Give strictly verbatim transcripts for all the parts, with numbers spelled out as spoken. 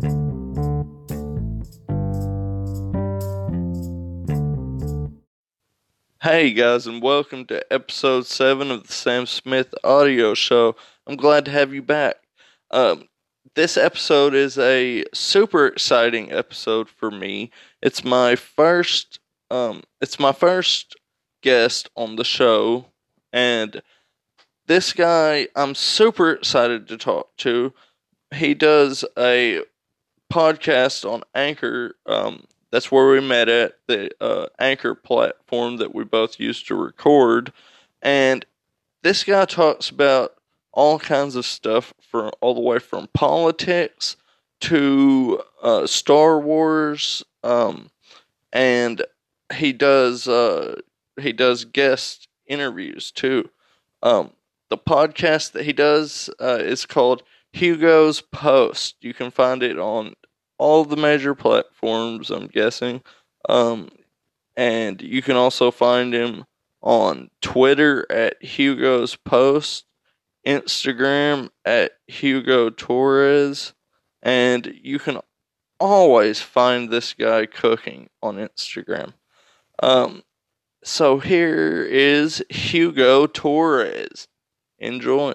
Hey guys, and welcome to episode seven of the Sam Smith Audio Show. I'm glad to have you back. Um, this episode is a super exciting episode for me. It's my first, um, it's my first guest on the show, and this guy I'm super excited to talk to. He does a podcast on Anchor. Um, that's where we met at, the uh, Anchor platform that we both used to record. And this guy talks about all kinds of stuff, from all the way from politics to uh, Star Wars. Um, and he does uh, he does guest interviews too. Um, the podcast that he does uh, is called Hugo's Post. You can find it on all the major platforms, I'm guessing. Um, and you can also find him on Twitter at Hugo's Post, Instagram at Hugo Torres, and you can always find this guy cooking on Instagram. Um, so here is Hugo Torres. Enjoy.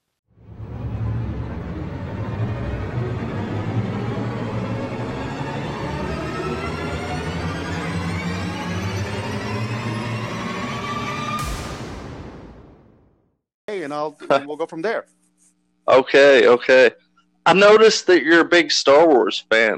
And I'll and we'll go from there. Okay, okay. I noticed that you're a big Star Wars fan.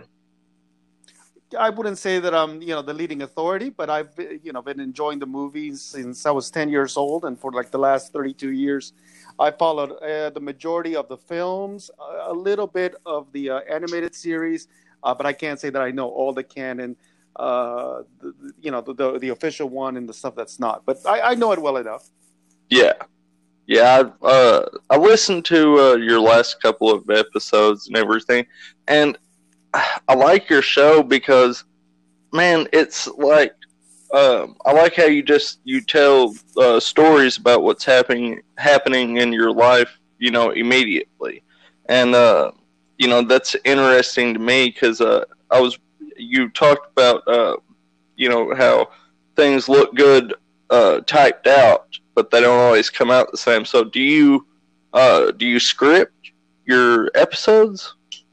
I wouldn't say that I'm, you know, the leading authority, but I've, you know, been enjoying the movies since I was ten years old, and for like the last thirty-two years, I followed uh, the majority of the films, a little bit of the uh, animated series, uh, but I can't say that I know all the canon, uh, the, you know, the, the the official one and the stuff that's not. But I, I know it well enough. Yeah. Yeah, I, uh, I listened to uh, your last couple of episodes and everything, and I like your show because, man, it's like, um, I like how you just, you tell uh, stories about what's happening happening in your life, you know, immediately. And, uh, you know, that's interesting to me because uh, I was, you talked about, uh, you know, how things look good uh, typed out, but they don't always come out the same. So do you uh, do you script your episodes?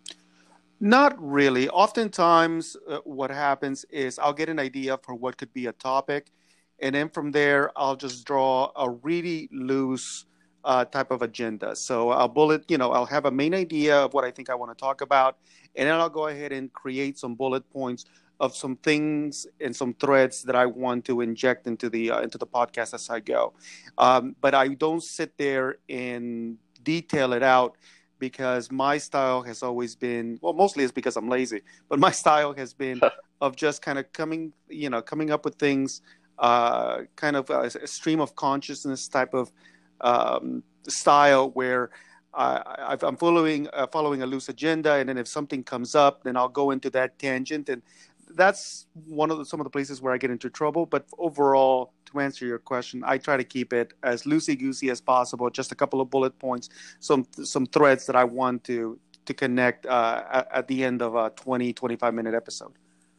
Not really. Oftentimes, uh, what happens is I'll get an idea for what could be a topic, and then from there, I'll just draw a really loose uh, type of agenda. So I'll bullet, you know, I'll have a main idea of what I think I want to talk about, and then I'll go ahead and create some bullet points of some things and some threads that I want to inject into the uh, into the podcast as I go. Um, but I don't sit there and detail it out, because my style has always been, well, mostly it's because I'm lazy, but my style has been of just kind of coming, you know, coming up with things, uh, kind of a, a stream of consciousness type of um, style where I, I'm following uh, following a loose agenda, and then if something comes up, then I'll go into that tangent, and that's one of the, some of the places where I get into trouble. But overall, to answer your question, I try to keep it as loosey-goosey as possible. Just a couple of bullet points, some some threads that I want to to connect uh, at, at the end of a twenty, twenty-five minute episode.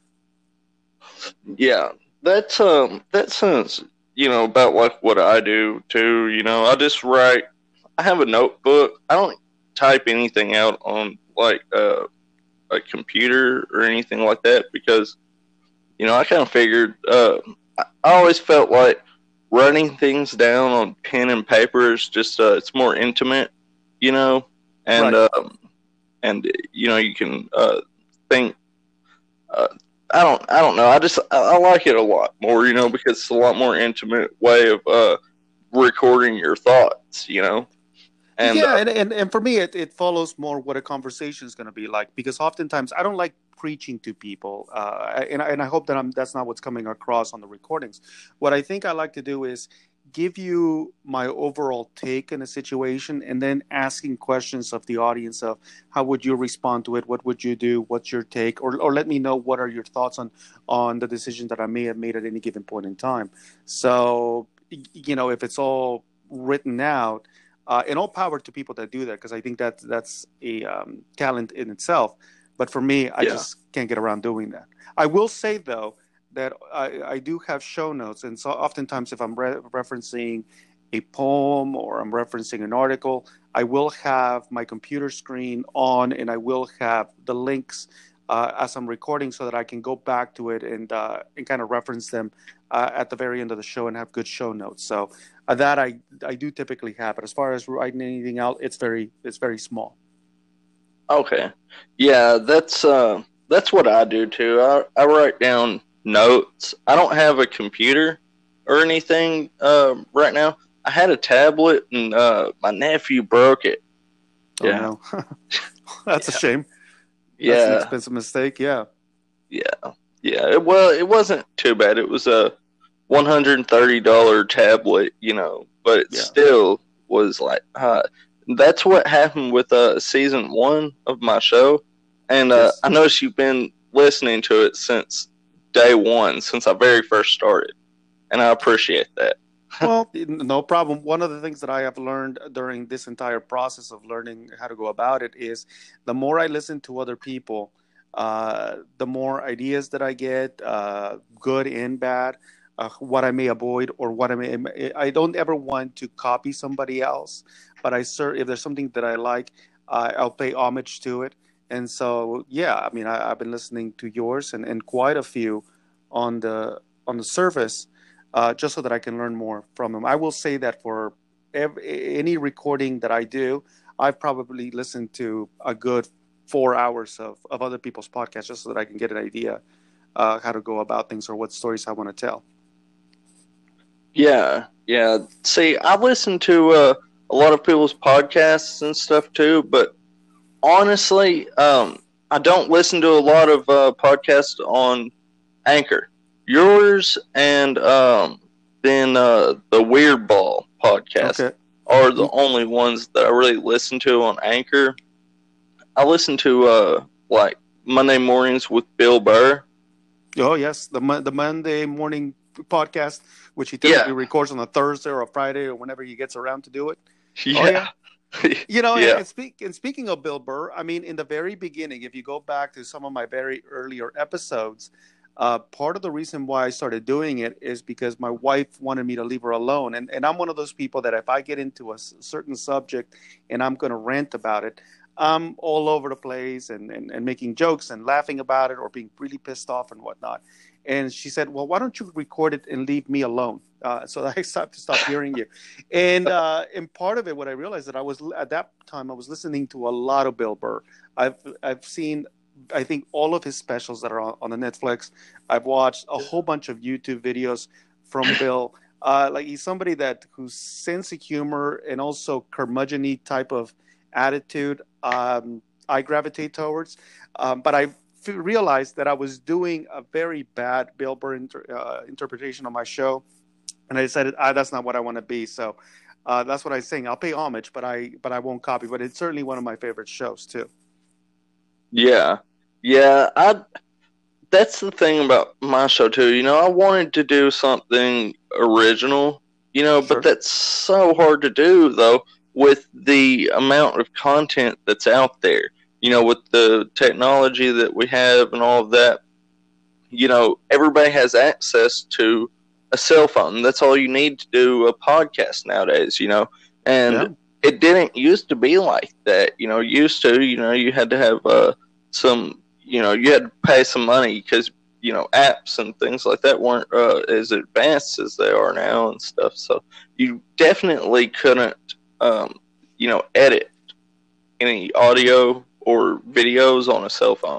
Yeah, that's um that sounds, you know, about like what I do too. You know, I just write. I have a notebook. I don't type anything out on like uh, a computer or anything like that because, you know, I kind of figured. Uh, I always felt like writing things down on pen and paper is just uh, it's more intimate, you know, and Right. um, and you know you can uh, think. Uh, I don't. I don't know. I just. I, I like it a lot more, you know, because it's a lot more intimate way of uh, recording your thoughts, you know. And Yeah, uh, and, and, and for me, it, it follows more what a conversation is going to be like, because oftentimes I don't like preaching to people, uh, and, I- and I hope that I'm, that's not what's coming across on the recordings. What I think I like to do is give you my overall take in a situation, and then asking questions of the audience of how would you respond to it, what would you do, what's your take, or, or let me know what are your thoughts on, on the decision that I may have made at any given point in time. So, y- you know, if it's all written out, uh, and all power to people that do that, because I think that that's a um, talent in itself. But for me, I Yeah. just can't get around doing that. I will say, though, that I, I do have show notes. And so oftentimes if I'm re- referencing a poem or I'm referencing an article, I will have my computer screen on and I will have the links uh, as I'm recording so that I can go back to it and uh, and kind of reference them uh, at the very end of the show and have good show notes. So uh, that I I do typically have. But as far as writing anything out, it's very it's very small. Okay. Yeah, that's uh that's what I do too. I I write down notes. I don't have a computer or anything uh, right now. I had a tablet and uh, my nephew broke it. Oh Yeah. no, that's Yeah. a shame. That's an Yeah. expensive mistake. Yeah. Yeah. Yeah. It, well, it wasn't too bad. It was a one hundred thirty dollars tablet, you know, but it Yeah. still was like, uh, that's what happened with uh, season one of my show. And uh, Yes. I noticed you've been listening to it since day one, since I very first started. And I appreciate that. Well, no problem. One of the things that I have learned during this entire process of learning how to go about it is the more I listen to other people, uh, the more ideas that I get, uh, good and bad, uh, what I may avoid or what I may. I don't ever want to copy somebody else, but I cer- if there's something that I like, uh, I'll pay homage to it. And so, yeah, I mean, I, I've been listening to yours and, and quite a few on the on the surface uh, just so that I can learn more from them. I will say that for every, any recording that I do, I've probably listened to a good four hours of, of other people's podcasts just so that I can get an idea uh, how to go about things or what stories I want to tell. Yeah. Yeah. See, I listen to uh, a lot of people's podcasts and stuff too, but honestly, um, I don't listen to a lot of uh, podcasts on Anchor. Yours and um, then uh, the Weird Ball podcast Okay. are the only ones that I really listen to on Anchor. I listen to uh, like Monday Mornings with Bill Burr. Oh, yes. The, the Monday morning podcast, which he typically Yeah. records on a Thursday or a Friday or whenever he gets around to do it. Yeah. Oh, yeah. You know, yeah. and, and, speak, and speaking of Bill Burr, I mean, in the very beginning, if you go back to some of my very earlier episodes, uh, part of the reason why I started doing it is because my wife wanted me to leave her alone. And, and I'm one of those people that if I get into a certain subject and I'm going to rant about it, I'm all over the place and, and, and making jokes and laughing about it or being really pissed off and whatnot. And she said, well, why don't you record it and leave me alone? Uh, so that I stopped to stop hearing you. And uh, and part of it, what I realized that I was at that time, I was listening to a lot of Bill Burr. I've I've seen, I think, all of his specials that are on, on the Netflix. I've watched a whole bunch of YouTube videos from Bill. Uh, like he's somebody that whose sense of humor and also curmudgeon-y type of attitude um, I gravitate towards. Um, but I realized that I was doing a very bad Bill Burr inter- uh, interpretation of my show, and I decided ah, that's not what I want to be. So uh, that's what I'm saying. I'll pay homage, but I but I won't copy. But it's certainly one of my favorite shows too. Yeah. Yeah. I. That's the thing about my show too. You know, I wanted to do something original. You know, Sure. but that's so hard to do though with the amount of content that's out there. You know, with the technology that we have and all of that, you know, everybody has access to a cell phone. That's all you need to do a podcast nowadays, you know. And Yeah. it didn't used to be like that. You know, used to, you know, you had to have uh, some, you know, you had to pay some money because, you know, apps and things like that weren't uh, as advanced as they are now and stuff. So you definitely couldn't, um, you know, edit any audio or videos on a cell phone.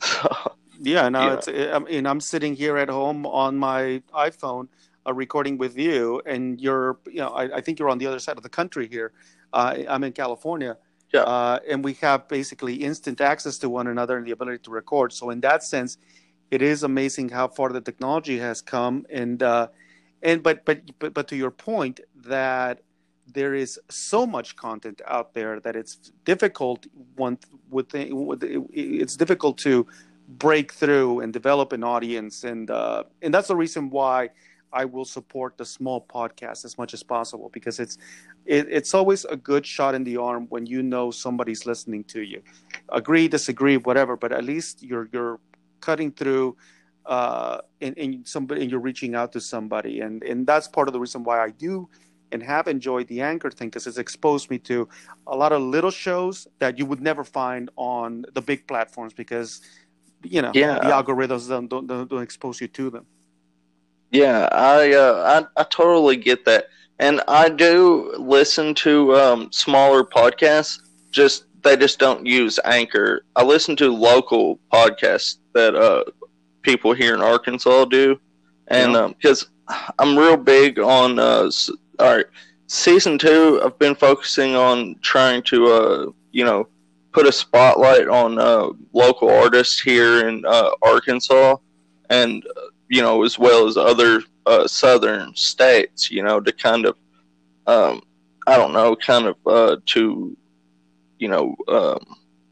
Yeah, now You it's. I mean, I'm sitting here at home on my iPhone, uh, recording with you, and you're. You know, I, I think you're on the other side of the country here. Uh, I'm in California, Yeah. uh, and we have basically instant access to one another and the ability to record. So in that sense, it is amazing how far the technology has come. And uh, and but but but but to your point that there is so much content out there that it's difficult. One would think it's difficult to break through and develop an audience, and uh, and that's the reason why I will support the small podcast as much as possible because it's it, it's always a good shot in the arm when you know somebody's listening to you. Agree, disagree, whatever, but at least you're you're cutting through uh, and, and somebody and you're reaching out to somebody, and and that's part of the reason why I do and have enjoyed the Anchor thing because it's exposed me to a lot of little shows that you would never find on the big platforms because you know Yeah. the algorithms don't don't, don't, don't expose you to them. Yeah, I, uh, I I totally get that, and I do listen to um, smaller podcasts. Just they just don't use Anchor. I listen to local podcasts that uh, people here in Arkansas do, and Yeah. because um, I'm real big on uh, s- all right, season two. I've been focusing on trying to uh, you know put a spotlight on uh, local artists here in uh, Arkansas, and you know, as well as other uh, southern states, you know, to kind of, um, I don't know, kind of uh, to, you know, um,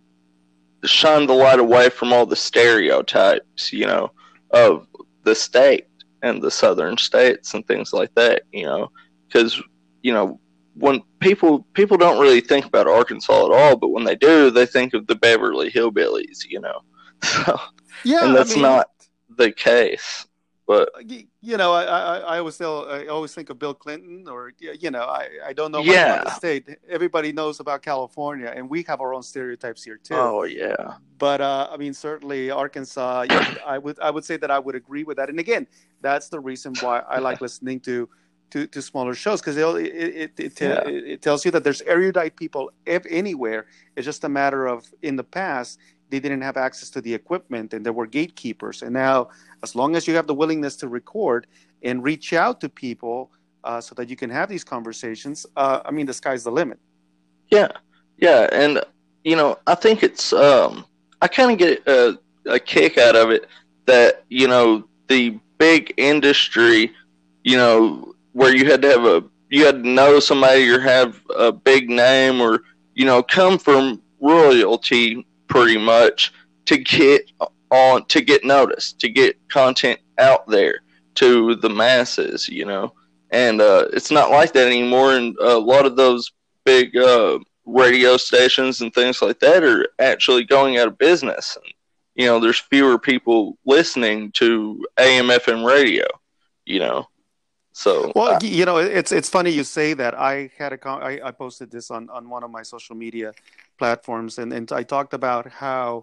shine the light away from all the stereotypes, you know, of the state and the southern states and things like that, you know, because, you know, when people people don't really think about Arkansas at all, but when they do, they think of the Beverly Hillbillies, you know, so, Yeah, and I that's mean, not the case. But you know, I, I, I always tell, I always think of Bill Clinton, or you know, I, I don't know much about the yeah, state. Everybody knows about California, and we have our own stereotypes here too. oh yeah, But uh, I mean, certainly Arkansas, yeah, I would I would say that I would agree with that. And again, that's the reason why I like listening to to, to smaller shows because it it, it, yeah, it it tells you that there's erudite people anywhere. It's just a matter of in the past they didn't have access to the equipment and there were gatekeepers. And now, as long as you have the willingness to record and reach out to people uh, so that you can have these conversations, uh, I mean, the sky's the limit. yeah, yeah, and you know, I think it's um, I kind of get a, a kick out of it that you know the big industry, you know, where you had to have a you had to know somebody or have a big name or you know come from royalty pretty much to get on to get noticed to get content out there to the masses, you know, and uh, it's not like that anymore, and a lot of those big uh, radio stations and things like that are actually going out of business. And, you know, there's fewer people listening to A M F M radio, you know. So, Well, uh, you know, it's it's funny you say that. I had a I, I posted this on, on one of my social media platforms, and, and I talked about how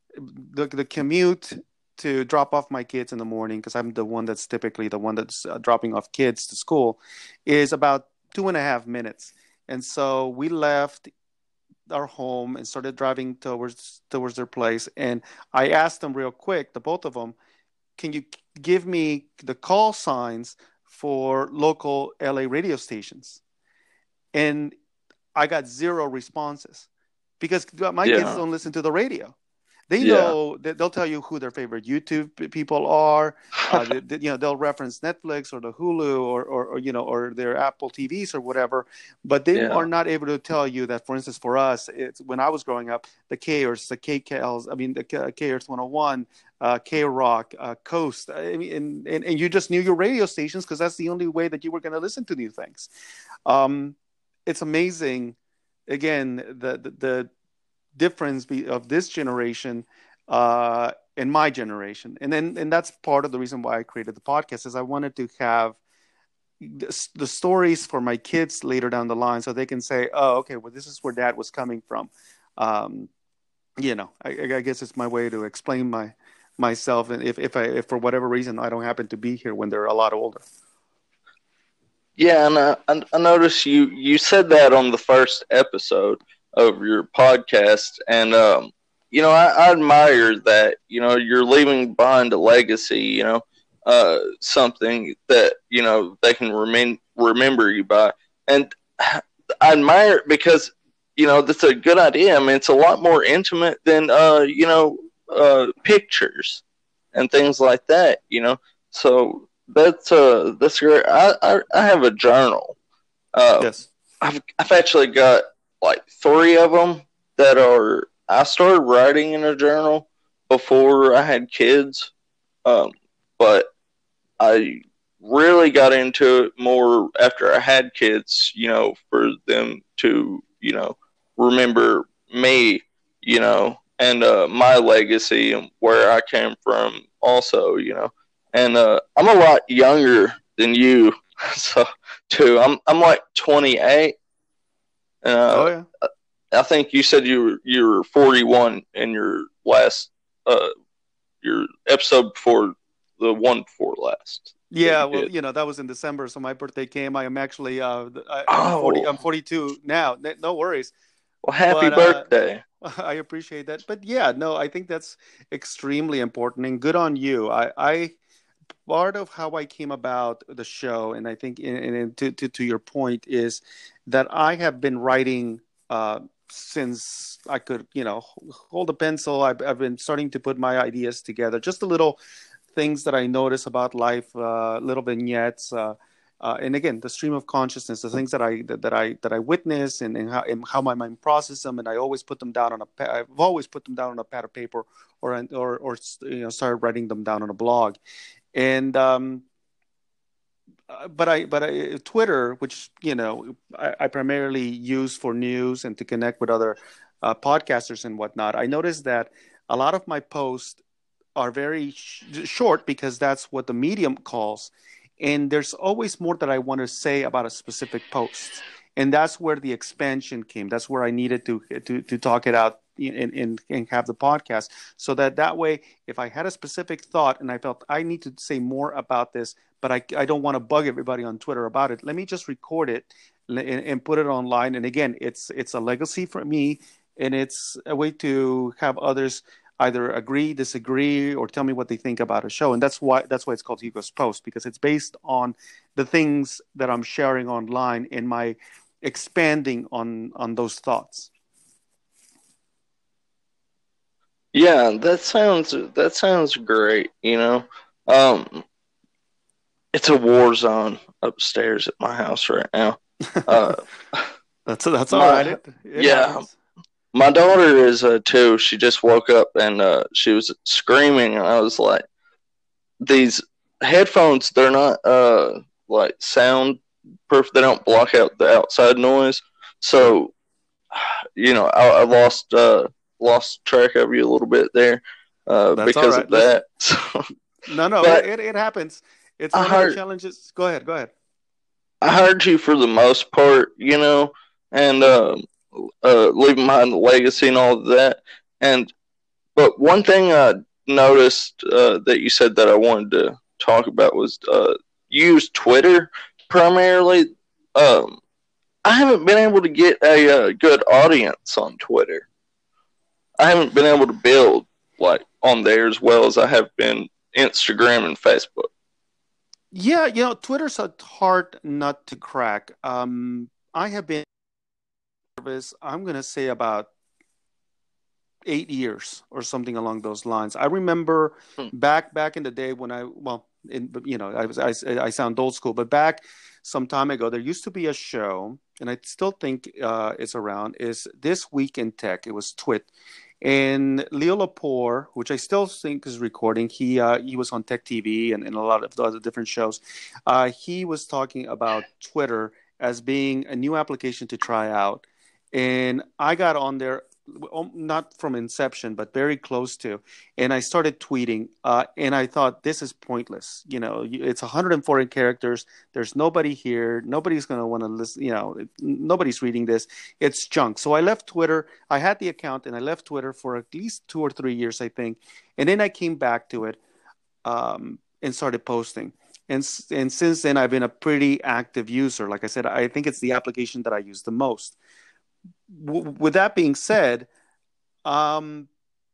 the the commute to drop off my kids in the morning, because I'm the one that's typically the one that's uh, dropping off kids to school, is about two and a half minutes. And so we left our home and started driving towards towards their place. And I asked them real quick, the both of them, can you give me the call signs for local L A radio stations? And I got zero responses because my kids yeah, don't listen to the radio. They yeah, know that they'll tell you who their favorite YouTube people are. Uh, they, they, you know, they'll reference Netflix or the Hulu or, or, or you know or their Apple T Vs or whatever, but they yeah, are not able to tell you that. For instance, for us, it's when I was growing up, the K Earths, the K K Ls, I mean the K Earth one oh one, uh, K Rock, uh, Coast. I mean, and, and and you just knew your radio stations because that's the only way that you were going to listen to new things. Um, it's amazing. Again, the the, the difference of this generation uh, and my generation, and then and that's part of the reason why I created the podcast is I wanted to have the, the stories for my kids later down the line, so they can say, "Oh, okay, well, this is where Dad was coming from." Um, you know, I, I guess it's my way to explain my myself, and if if I if for whatever reason I don't happen to be here when they're a lot older. yeah. And I, I, I noticed you you said that on the first episode of your podcast, and um, you know, I, I admire that. You know, you're leaving behind a legacy. You know, uh, something that you know they can remain remember you by, and I admire it because you know that's a good idea. I mean, it's a lot more intimate than uh, you know uh, pictures and things like that. You know, so that's uh that's great. I I, I have a journal. Uh, Yes. I've I've actually got like three of them that are. I started writing in a journal before I had kids, um, but I really got into it more after I had kids, you know, for them to, you know, remember me, you know, and uh, my legacy and where I came from also, you know. And uh, I'm a lot younger than you, so too. I'm I'm like twenty-eight. Oh Uh, yeah. I think you said you were you were forty-one in your last uh your episode before the one before last that Yeah, you well, did. you know, that was in December, so my birthday came. I am actually uh I, I'm forty I'm Oh, forty-two now. N- No worries. well, happy But uh birthday. I appreciate that. But yeah, no, I think that's extremely important and good on you. I I part of how I came about the show, and I think, and, and to, to to your point, is that I have been writing uh, since I could, you know, hold a pencil. I've, I've been starting to put my ideas together, just a little things that I notice about life, uh, little vignettes. Uh, uh, and again, the stream of consciousness, the things that I that, that I that I witness, and, and how and how my mind processes them, and I always put them down on a. I've always put them down on a pad of paper, or or or you know, started writing them down on a blog. And um, uh, but I but I, Twitter, which you know I, I primarily use for news and to connect with other uh, podcasters and whatnot. I noticed that a lot of my posts are very sh- short because that's what the medium calls, and there's always more that I want to say about a specific post, and that's where the expansion came. That's where I needed to to to talk it out and, and, and have the podcast, so that that way, if I had a specific thought and I felt I need to say more about this, but I, I don't want to bug everybody on Twitter about it, let me just record it and, and put it online. And again, it's it's a legacy for me, and it's a way to have others either agree, disagree, or tell me what they think about a show. And that's why that's why it's called Hugo's Post, because it's based on the things that I'm sharing online and my expanding on on those thoughts. Yeah, that sounds that sounds great. You know, um, it's a war zone upstairs at my house right now. Uh, that's that's all right. my It it yeah, happens. my daughter is uh, too. She just woke up and uh, she was screaming, and I was like, "These headphones, they're not uh like soundproof. They don't block out the outside noise." Sure, So you know, I, I lost uh lost track of you a little bit there uh that's all because of right. Listen, that. So, no, no, it, but it it happens. It's I one of the heard challenges. Go ahead, go ahead. I heard you for the most part, you know, and uh, uh, leaving behind the legacy and all of that. And but one thing I noticed uh, that you said that I wanted to talk about was uh, you use Twitter primarily. Um, I haven't been able to get a uh, good audience on Twitter. I haven't been able to build like on there as well as I have been Instagram and Facebook. Yeah, you know, Twitter's a hard nut to crack. Um, I have been in service, I'm going to say about eight years or something along those lines. I remember Hmm. back back in the day when I well, in, you know, I was I, I sound old school, but back some time ago, there used to be a show, and I still think uh, it's around. Is This Week in Tech? It was Twit, and Leo Laporte, which I still think is recording. He uh, he was on Tech T V and, and a lot of the other different shows. Uh, he was talking about Twitter as being a new application to try out, and I got on there, um, not from inception, but very close to. And I started tweeting, uh, and I thought, this is pointless. You know, it's one hundred forty characters. There's nobody here. Nobody's going to want to listen. You know, nobody's reading this. It's junk. So I left Twitter. I had the account, and I left Twitter for at least two or three years, I think. And then I came back to it um, and started posting. And, and since then, I've been a pretty active user. Like I said, I think it's the application that I use the most. W- with that being said, um,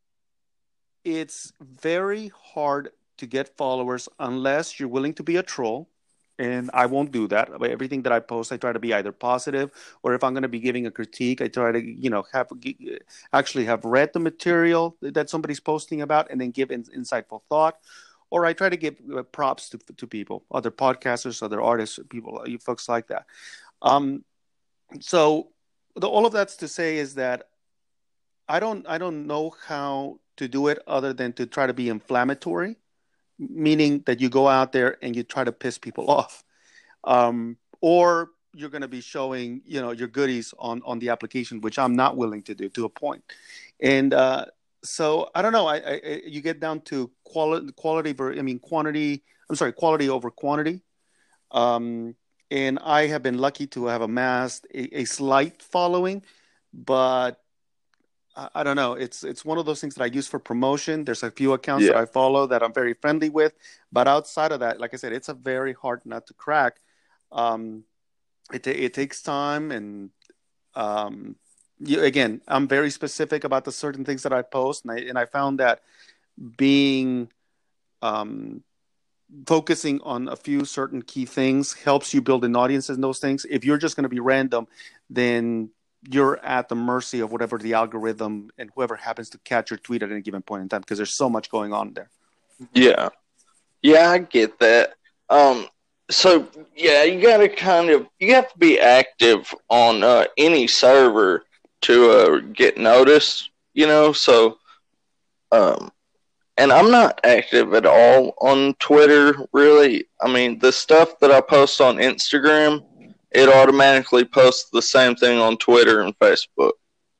it's very hard to get followers unless you're willing to be a troll. And I won't do that. Everything that I post, I try to be either positive, or if I'm going to be giving a critique, I try to, you know, have actually have read the material that somebody's posting about and then give in, insightful thought. Or I try to give uh, props to to people, other podcasters, other artists, people, you folks like that. Um, so the, all of that's to say is that I don't I don't know how to do it other than to try to be inflammatory meaning that you go out there and you try to piss people off, um, or you're going to be showing, you know, your goodies on on the application, which I'm not willing to do to a point. And uh, so I don't know. I, I you get down to quality quality ver, I mean quantity. I'm sorry, quality over quantity. Um, and I have been lucky to have amassed a, a slight following, but I, I don't know. It's it's one of those things that I use for promotion. There's a few accounts that Yeah. I follow that I'm very friendly with, but outside of that, like I said, it's a very hard nut to crack. Um, it it takes time, and um, you, again, I'm very specific about the certain things that I post, and I and I found that being um, focusing on a few certain key things helps you build an audience in those things. If you're just going to be random, then you're at the mercy of whatever the algorithm and whoever happens to catch your tweet at any given point in time, because there's so much going on there. Yeah. Yeah, I get that. Um, so yeah, you gotta kind of you have to be active on uh, any server to uh, get noticed. You know, so um, and I'm not active at all on Twitter. Really, I mean, the stuff that I post on Instagram, it automatically posts the same thing on Twitter and Facebook.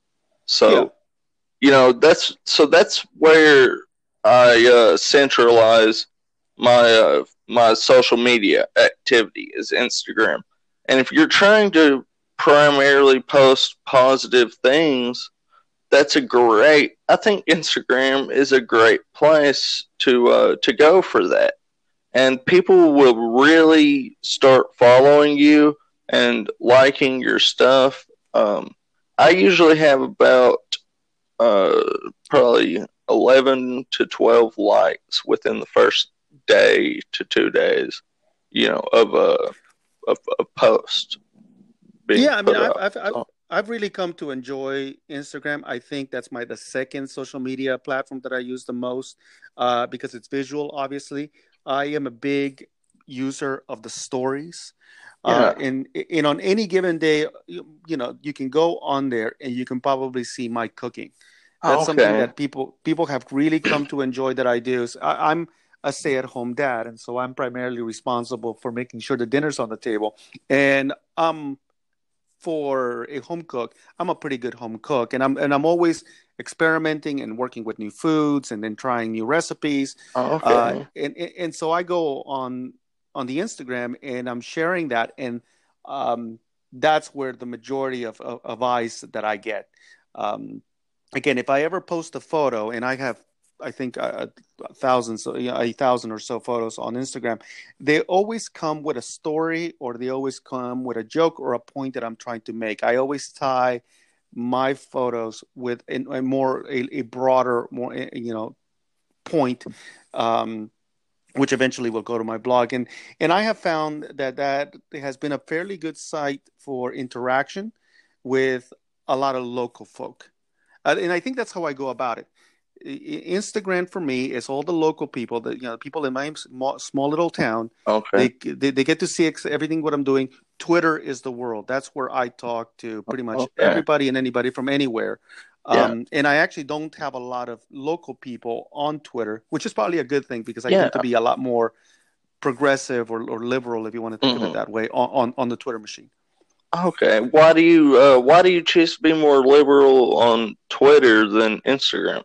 Yeah. So you know that's so that's where I uh, centralize my uh, my social media activity is Instagram. And if you're trying to primarily post positive things, that's a great. I think Instagram is a great place to uh, to go for that, and people will really start following you and liking your stuff. Um, I usually have about uh, probably eleven to twelve likes within the first day to two days, you know, of a, of a post being Yeah, I mean, put I've up. I've I've So, I've really come to enjoy Instagram. I think that's my the second social media platform that I use the most, uh, because it's visual. Obviously, I am a big user of the stories. Uh, yeah. and and on any given day, you, you know, you can go on there and you can probably see my cooking. That's something Okay. that people people have really come to enjoy that I do. So I, I'm a stay-at-home dad, and so I'm primarily responsible for making sure the dinner's on the table. And um for a home cook, I'm a pretty good home cook, and I'm and I'm always experimenting and working with new foods and then trying new recipes. Uh, Okay. and and so I go on on the Instagram and I'm sharing that, and um, that's where the majority of, of, of eyes that I get. Um, Again, if I ever post a photo, and I have, I think, uh, thousands, you know, a thousand or so photos on Instagram, they always come with a story, or they always come with a joke or a point that I'm trying to make. I always tie my photos with a, a more a, a broader, more eh, you know, point, um, which eventually will go to my blog. And and I have found that that has been a fairly good site for interaction with a lot of local folk. Uh, and I think that's how I go about it. Instagram for me is all the local people, that, you know, people in my small, small little town. Okay. They, they they get to see ex- everything what I'm doing. Twitter is the world. That's where I talk to pretty much Okay. everybody and anybody from anywhere. Yeah. Um, and I actually don't have a lot of local people on Twitter, which is probably a good thing, because I Yeah. tend to be a lot more progressive, or, or liberal, if you want to think of it Hmm. that way, on, on, on the Twitter machine. Okay. Why do you uh, why do you choose to be more liberal on Twitter than Instagram?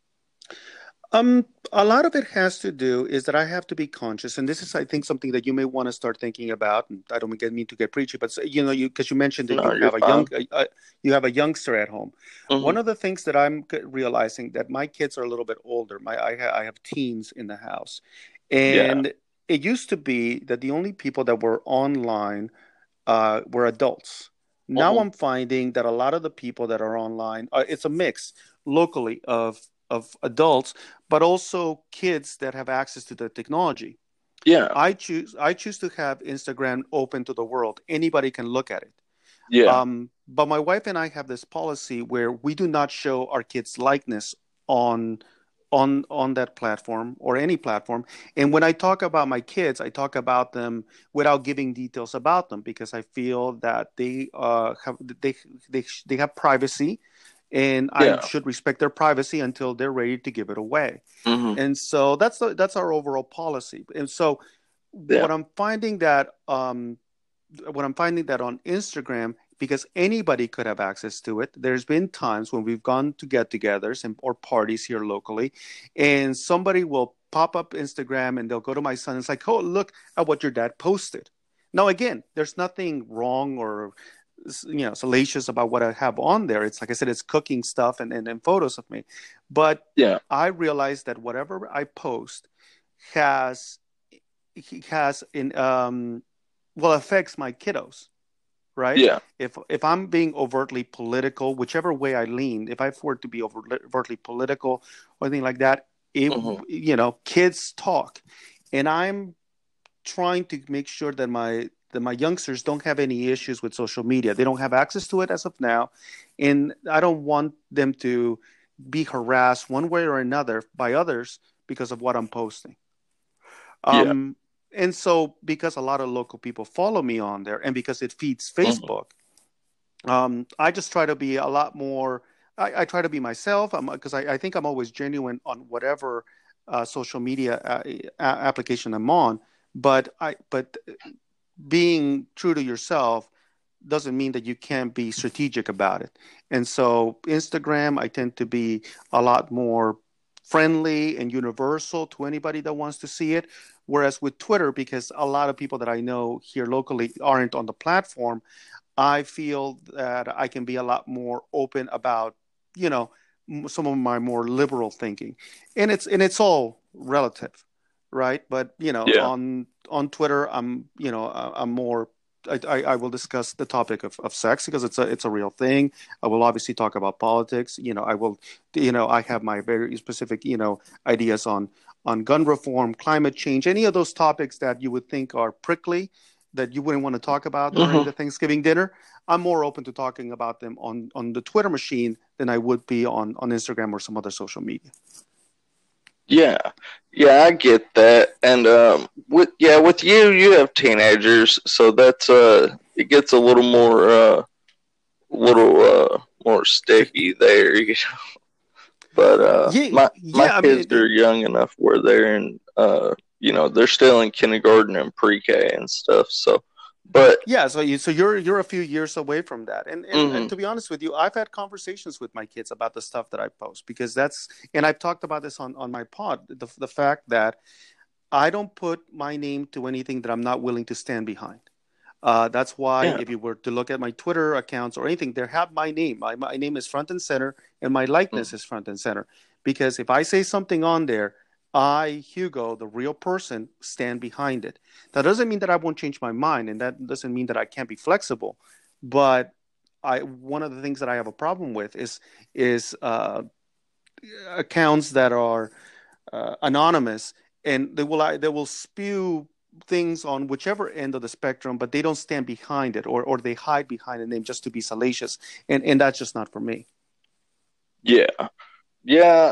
Um, a lot of it has to do is that I have to be conscious, and this is, I think, something that you may want to start thinking about. And I don't get mean to get preachy, but you know, you because you mentioned that No, you you're have a young, fine. uh, you have a youngster at home. Hmm. One of the things that I'm realizing, that my kids are a little bit older. My I, ha- I have teens in the house, Yeah. and it used to be that the only people that were online uh, were adults. Now Hmm. I'm finding that a lot of the people that are online, uh, it's a mix locally of of adults, but also kids that have access to the technology. Yeah. I choose I choose to have Instagram open to the world. Anybody can look at it. Yeah. Um, but my wife and I have this policy where we do not show our kids' likeness on on on that platform or any platform. And when I talk about my kids, I talk about them without giving details about them, because I feel that they uh, have they they they have privacy, and I Yeah. should respect their privacy until they're ready to give it away. Mm-hmm. And so that's the, that's our overall policy. And so Yeah. what I'm finding that um, what I'm finding that on Instagram, because anybody could have access to it. There's been times when we've gone to get-togethers and or parties here locally, and somebody will pop up Instagram and they'll go to my son. And it's like, oh, look at what your dad posted. Now, again, there's nothing wrong or you know salacious about what I have on there. It's like I said, it's cooking stuff and, and, and photos of me. But Yeah. I realize that whatever I post has has in um well affects my kiddos, right? Yeah. If if I'm being overtly political, whichever way I lean, if I afford to be over, overtly political or anything like that, it Mm-hmm. you know kids talk, and I'm trying to make sure that my that my youngsters don't have any issues with social media. They don't have access to it as of now, and I don't want them to be harassed one way or another by others because of what I'm posting. Yeah. Um, and so, because a lot of local people follow me on there, and because it feeds Mm-hmm. Facebook, um, I just try to be a lot more. I, I try to be myself because I, I think I'm always genuine on whatever uh, social media uh, a- application I'm on. But I, but being true to yourself doesn't mean that you can't be strategic about it. And so Instagram, I tend to be a lot more friendly and universal to anybody that wants to see it. Whereas with Twitter, because a lot of people that I know here locally aren't on the platform, I feel that I can be a lot more open about, you know, some of my more liberal thinking, and it's and it's all relative, right? But you know, Yeah. on on Twitter, I'm you know I'm more. I, I, I will discuss the topic of, of sex because it's a it's a real thing. I will obviously talk about politics. You know, I will, you know, I have my very specific you know ideas on on gun reform, climate change, any of those topics that you would think are prickly that you wouldn't want to talk about during Mm-hmm. the Thanksgiving dinner. I'm more open to talking about them on, on the Twitter machine than I would be on, on Instagram or some other social media. Yeah, yeah, I get that, and um, with yeah, with you, you have teenagers, so that's uh, it gets a little more uh, little uh, more sticky there, you know. But uh, Yeah, my my yeah. I mean, kids it, are it, young enough where they're in uh, you know, they're still in kindergarten and pre-K and stuff. So, but yeah. So you so you're you're a few years away from that, and and uh, mm-hmm, to be honest with you, I've had conversations with my kids about the stuff that I post because that's and I've talked about this on on my pod. The the fact that I don't put my name to anything that I'm not willing to stand behind. Uh, that's why yeah, if you were to look at my Twitter accounts or anything, they have my name. My, my name is front and center, and my mm, likeness is front and center. Because if I say something on there, I, Hugo, the real person, stand behind it. That doesn't mean that I won't change my mind, and that doesn't mean that I can't be flexible. But I, one of the things that I have a problem with is is uh, accounts that are uh, anonymous, and they will they will spew things on whichever end of the spectrum, but they don't stand behind it, or or they hide behind a name just to be salacious, and and that's just not for me. yeah, yeah,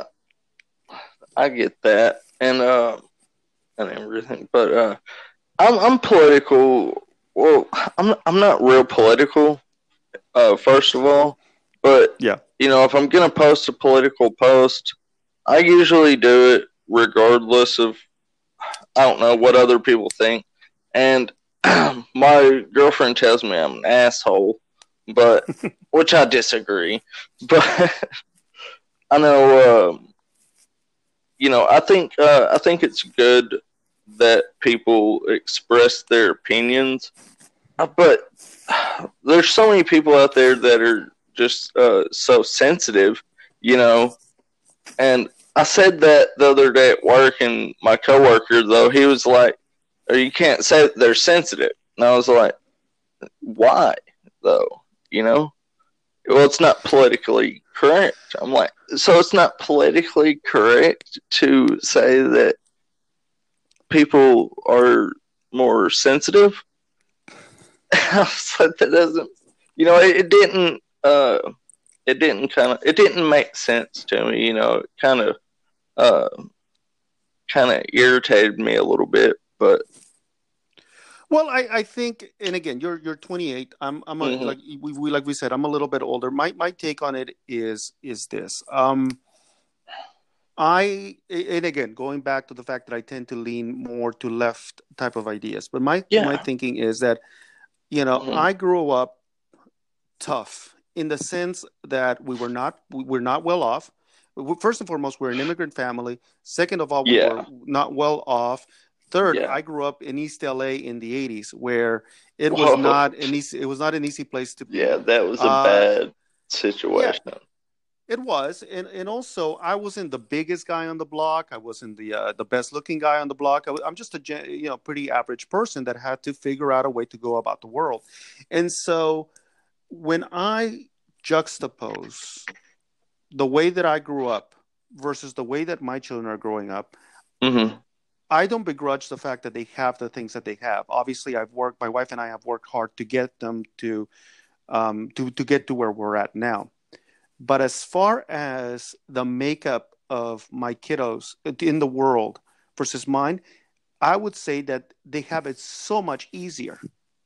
I get that, and uh, and everything, but uh, I'm I'm political. Well, I'm I'm not real political. Uh, first of all, but Yeah. you know, if I'm gonna post a political post, I usually do it regardless of I don't know what other people think. And my girlfriend tells me I'm an asshole, but which I disagree. But I know, um, you know, I think uh, I think it's good that people express their opinions. Uh, but there's so many people out there that are just uh, so sensitive, you know, and I said that the other day at work, and my coworker, though, he was like, "Or you can't say that they're sensitive." And I was like, "Why, though?" You know, well, it's not politically correct. I'm like, so it's not politically correct to say that people are more sensitive. I was like, that doesn't, you know, it, it didn't, uh, it didn't kind of, it didn't make sense to me. You know, it kind of, uh, kind of irritated me a little bit, but Well, I, I think, and again, you're you're twenty-eight. I'm I'm a, Hmm. like we, we like we said, I'm a little bit older. My my take on it is is this. Um, I and again, going back to the fact that I tend to lean more to left type of ideas, but my my Yeah. thinking is that you know Hmm. I grew up tough in the sense that we were not we were not well off. First and foremost, we're an immigrant family. Second of all, we were Yeah. not well off. Third, Yeah. I grew up in East L A in the eighties, where it was Whoa. not an easy it was not an easy place to be. Yeah, that was a Uh, bad yeah, situation. it was, and and also I wasn't the biggest guy on the block. I wasn't the uh, the best looking guy on the block. I was, I'm just a you know pretty average person that had to figure out a way to go about the world, and so when I juxtapose the way that I grew up versus the way that my children are growing up, Hmm. I don't begrudge the fact that they have the things that they have. Obviously, I've worked. My wife and I have worked hard to get them to um, to to get to where we're at now. But as far as the makeup of my kiddos in the world versus mine, I would say that they have it so much easier.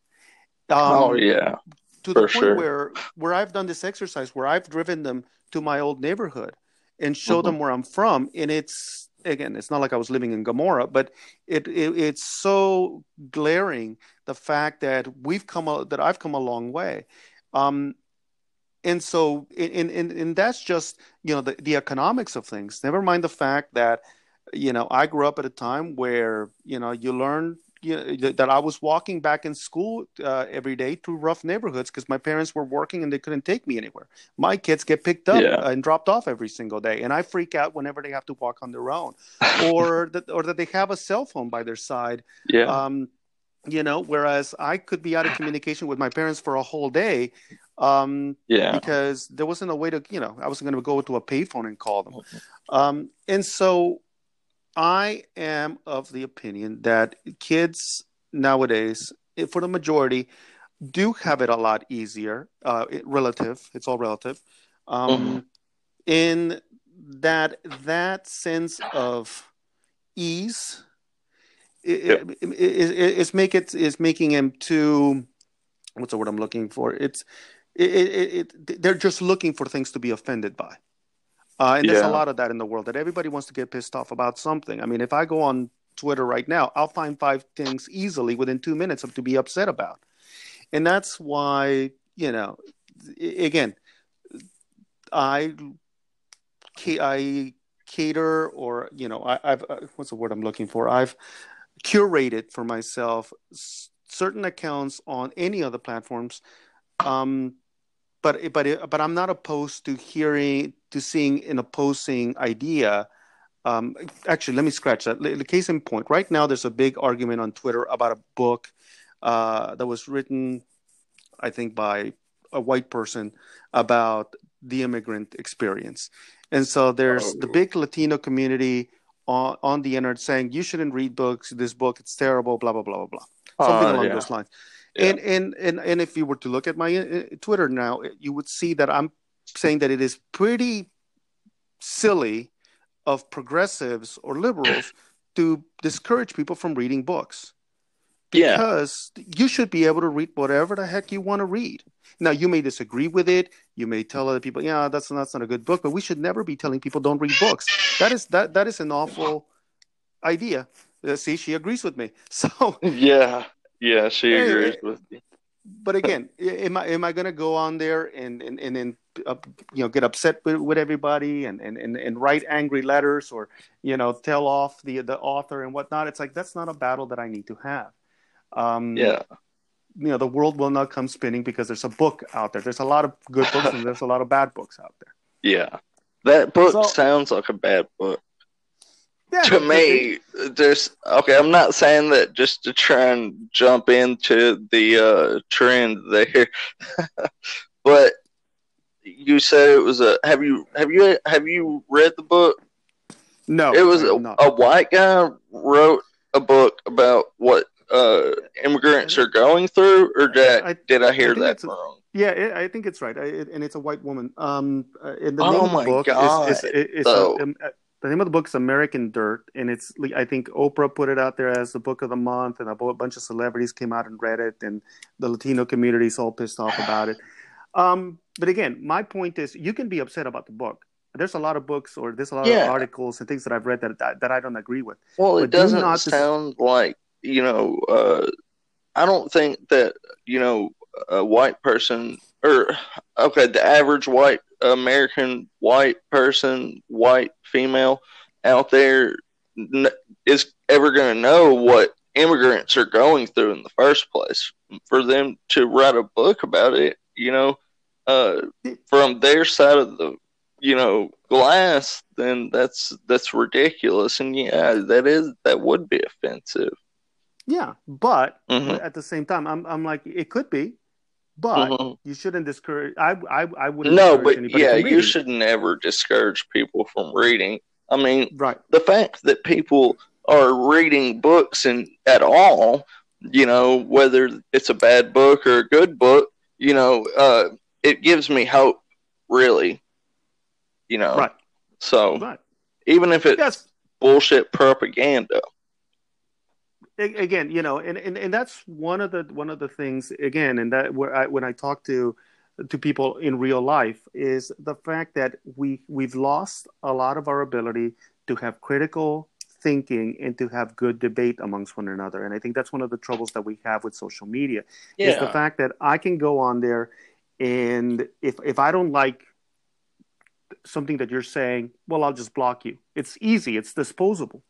Oh Um, yeah, to the for point sure. where where I've done this exercise where I've driven them to my old neighborhood and show Hmm. them where I'm from, and it's again, it's not like I was living in Gomorrah, but it, it it's so glaring the fact that we've come a, that I've come a long way. Um, and so and, and, and that's just you know the, the economics of things, never mind the fact that you know I grew up at a time where you know you learn you know, that I was walking back in school uh, every day through rough neighborhoods because my parents were working and they couldn't take me anywhere. My kids get picked up Yeah. and dropped off every single day, and I freak out whenever they have to walk on their own, or that or that they have a cell phone by their side. Yeah. um, you know, whereas I could be out of communication with my parents for a whole day, um, Yeah. because there wasn't a way to, you know, I wasn't going to go to a payphone and call them. Um, and so I am of the opinion that kids nowadays, for the majority, do have it a lot easier. Uh, it, relative, it's all relative. Hmm. Um, in that that sense of ease Yep. it, it, it, it's make it is making him too what's the word I'm looking for? It's it, it, it they're just looking for things to be offended by. Uh, and there's a Yeah. lot of that in the world that everybody wants to get pissed off about something. I mean, if I go on Twitter right now, I'll find five things easily within two minutes of to be upset about. And that's why, you know, again, I I cater or you know I, I've uh, what's the word I'm looking for? I've curated for myself certain accounts on any other platforms. Um, but but but I'm not opposed to hearing to seeing an opposing idea. Um, actually, let me scratch that. The case in point, right now, there's a big argument on Twitter about a book uh, that was written, I think, by a white person about the immigrant experience. And so there's the Oh, big Latino community on, on the internet saying you shouldn't read books. This book it's terrible. Blah blah blah blah blah. Something uh, along yeah. those lines. Yeah. And and and and if you were to look at my uh, Twitter now, you would see that I'm saying that it is pretty silly of progressives or liberals to discourage people from reading books Yeah. because you should be able to read whatever the heck you want to read. Now, you may disagree with it. You may tell other people, "Yeah, that's that's not a good book," but we should never be telling people don't read books. That is that that is an awful idea. Uh, see, she agrees with me. So, Yeah. Yeah. She anyway, agrees with you. but again, am I am I going to go on there and and and, and uh, you know get upset with, with everybody and, and and and write angry letters or you know tell off the the author and whatnot? It's like that's not a battle that I need to have. Um, Yeah. you know, the world will not come spinning because there's a book out there. There's a lot of good books and there's a lot of bad books out there. Yeah. That book So sounds like a bad book. yeah, To it, it, me, there's okay. I'm not saying that just to try and jump into the uh, trend there, but you said it was a. Have you have you have you read the book? It no, I was have a, not. a white guy wrote a book about what uh, immigrants are going through, or did I, I did I I hear think that it's wrong? yeah, I think it's right, I, it, and it's a white woman. Um, uh, and the name Oh of the my book is god! is is a So um, The name of the book is American Dirt, and it's I think Oprah put it out there as the book of the month, and a bunch of celebrities came out and read it, and the Latino community is all pissed off about it. Um, but again, my point is, you can be upset about the book. There's a lot of books or there's a lot Yeah. of articles and things that I've read that that, that I don't agree with. Well, it But do doesn't not sound like, you know, uh, I don't think that, you know, a white person or, okay, the average white American white person, white female out there n- is ever going to know what immigrants are going through in the first place. For them to write a book about it, you know, uh, from their side of the, you know, glass, then that's that's ridiculous. And yeah, that is that would be offensive. Yeah, but Mm-hmm. but at the same time, I'm I'm like, it could be, but Mm-hmm. you shouldn't discourage. I I I wouldn't No, discourage but anybody yeah, from you reading. should never discourage people from reading. I mean, Right. the fact that people are reading books and at all, you know, whether it's a bad book or a good book, you know, uh, it gives me hope, really, you know. Right. So Right. even if it's Yes. bullshit propaganda. Again, you know, and, and, and that's one of the one of the things again, and that where I, when I talk to to people in real life is the fact that we we've lost a lot of our ability to have critical thinking and to have good debate amongst one another. And I think that's one of the troubles that we have with social media Yeah. is the fact that I can go on there and if if I don't like something that you're saying, well, I'll just block you. It's easy, it's disposable.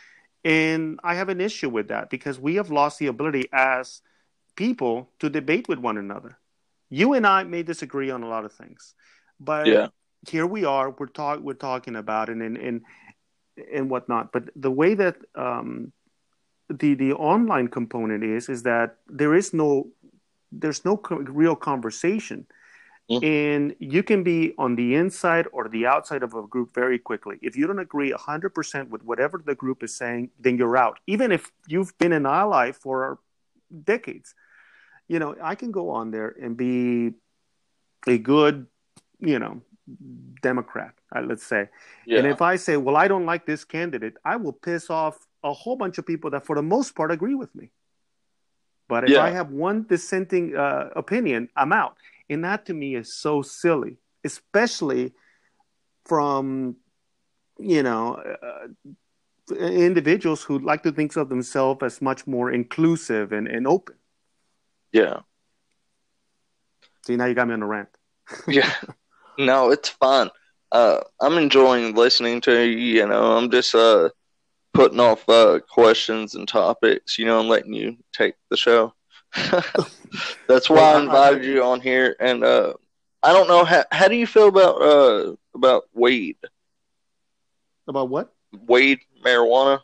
And I have an issue with that because we have lost the ability as people to debate with one another. You and I may disagree on a lot of things, but Yeah. here we are. We're talk we're talking about it and and and whatnot. But the way that um, the the online component is is that there is no there's no co- real conversation. Mm. And you can be on the inside or the outside of a group very quickly. If you don't agree one hundred percent with whatever the group is saying, then you're out. Even if you've been an ally for decades. You know, I can go on there and be a good, you know, Democrat, uh, let's say. Yeah. And if I say, well, I don't like this candidate, I will piss off a whole bunch of people that for the most part agree with me. But if Yeah. I have one dissenting uh, opinion, I'm out. And that to me is so silly, especially from, you know, uh, individuals who like to think of themselves as much more inclusive and, and open. Yeah. See, now you got me on a rant. Yeah. No, it's fun. Uh, I'm enjoying listening to you. You know, I'm just uh, putting off uh, questions and topics, you know, and letting you take the show. That's why Hey, I I- invited I- you on here. And uh, I don't know, how, how do you feel about uh, about weed? About what? Weed, marijuana?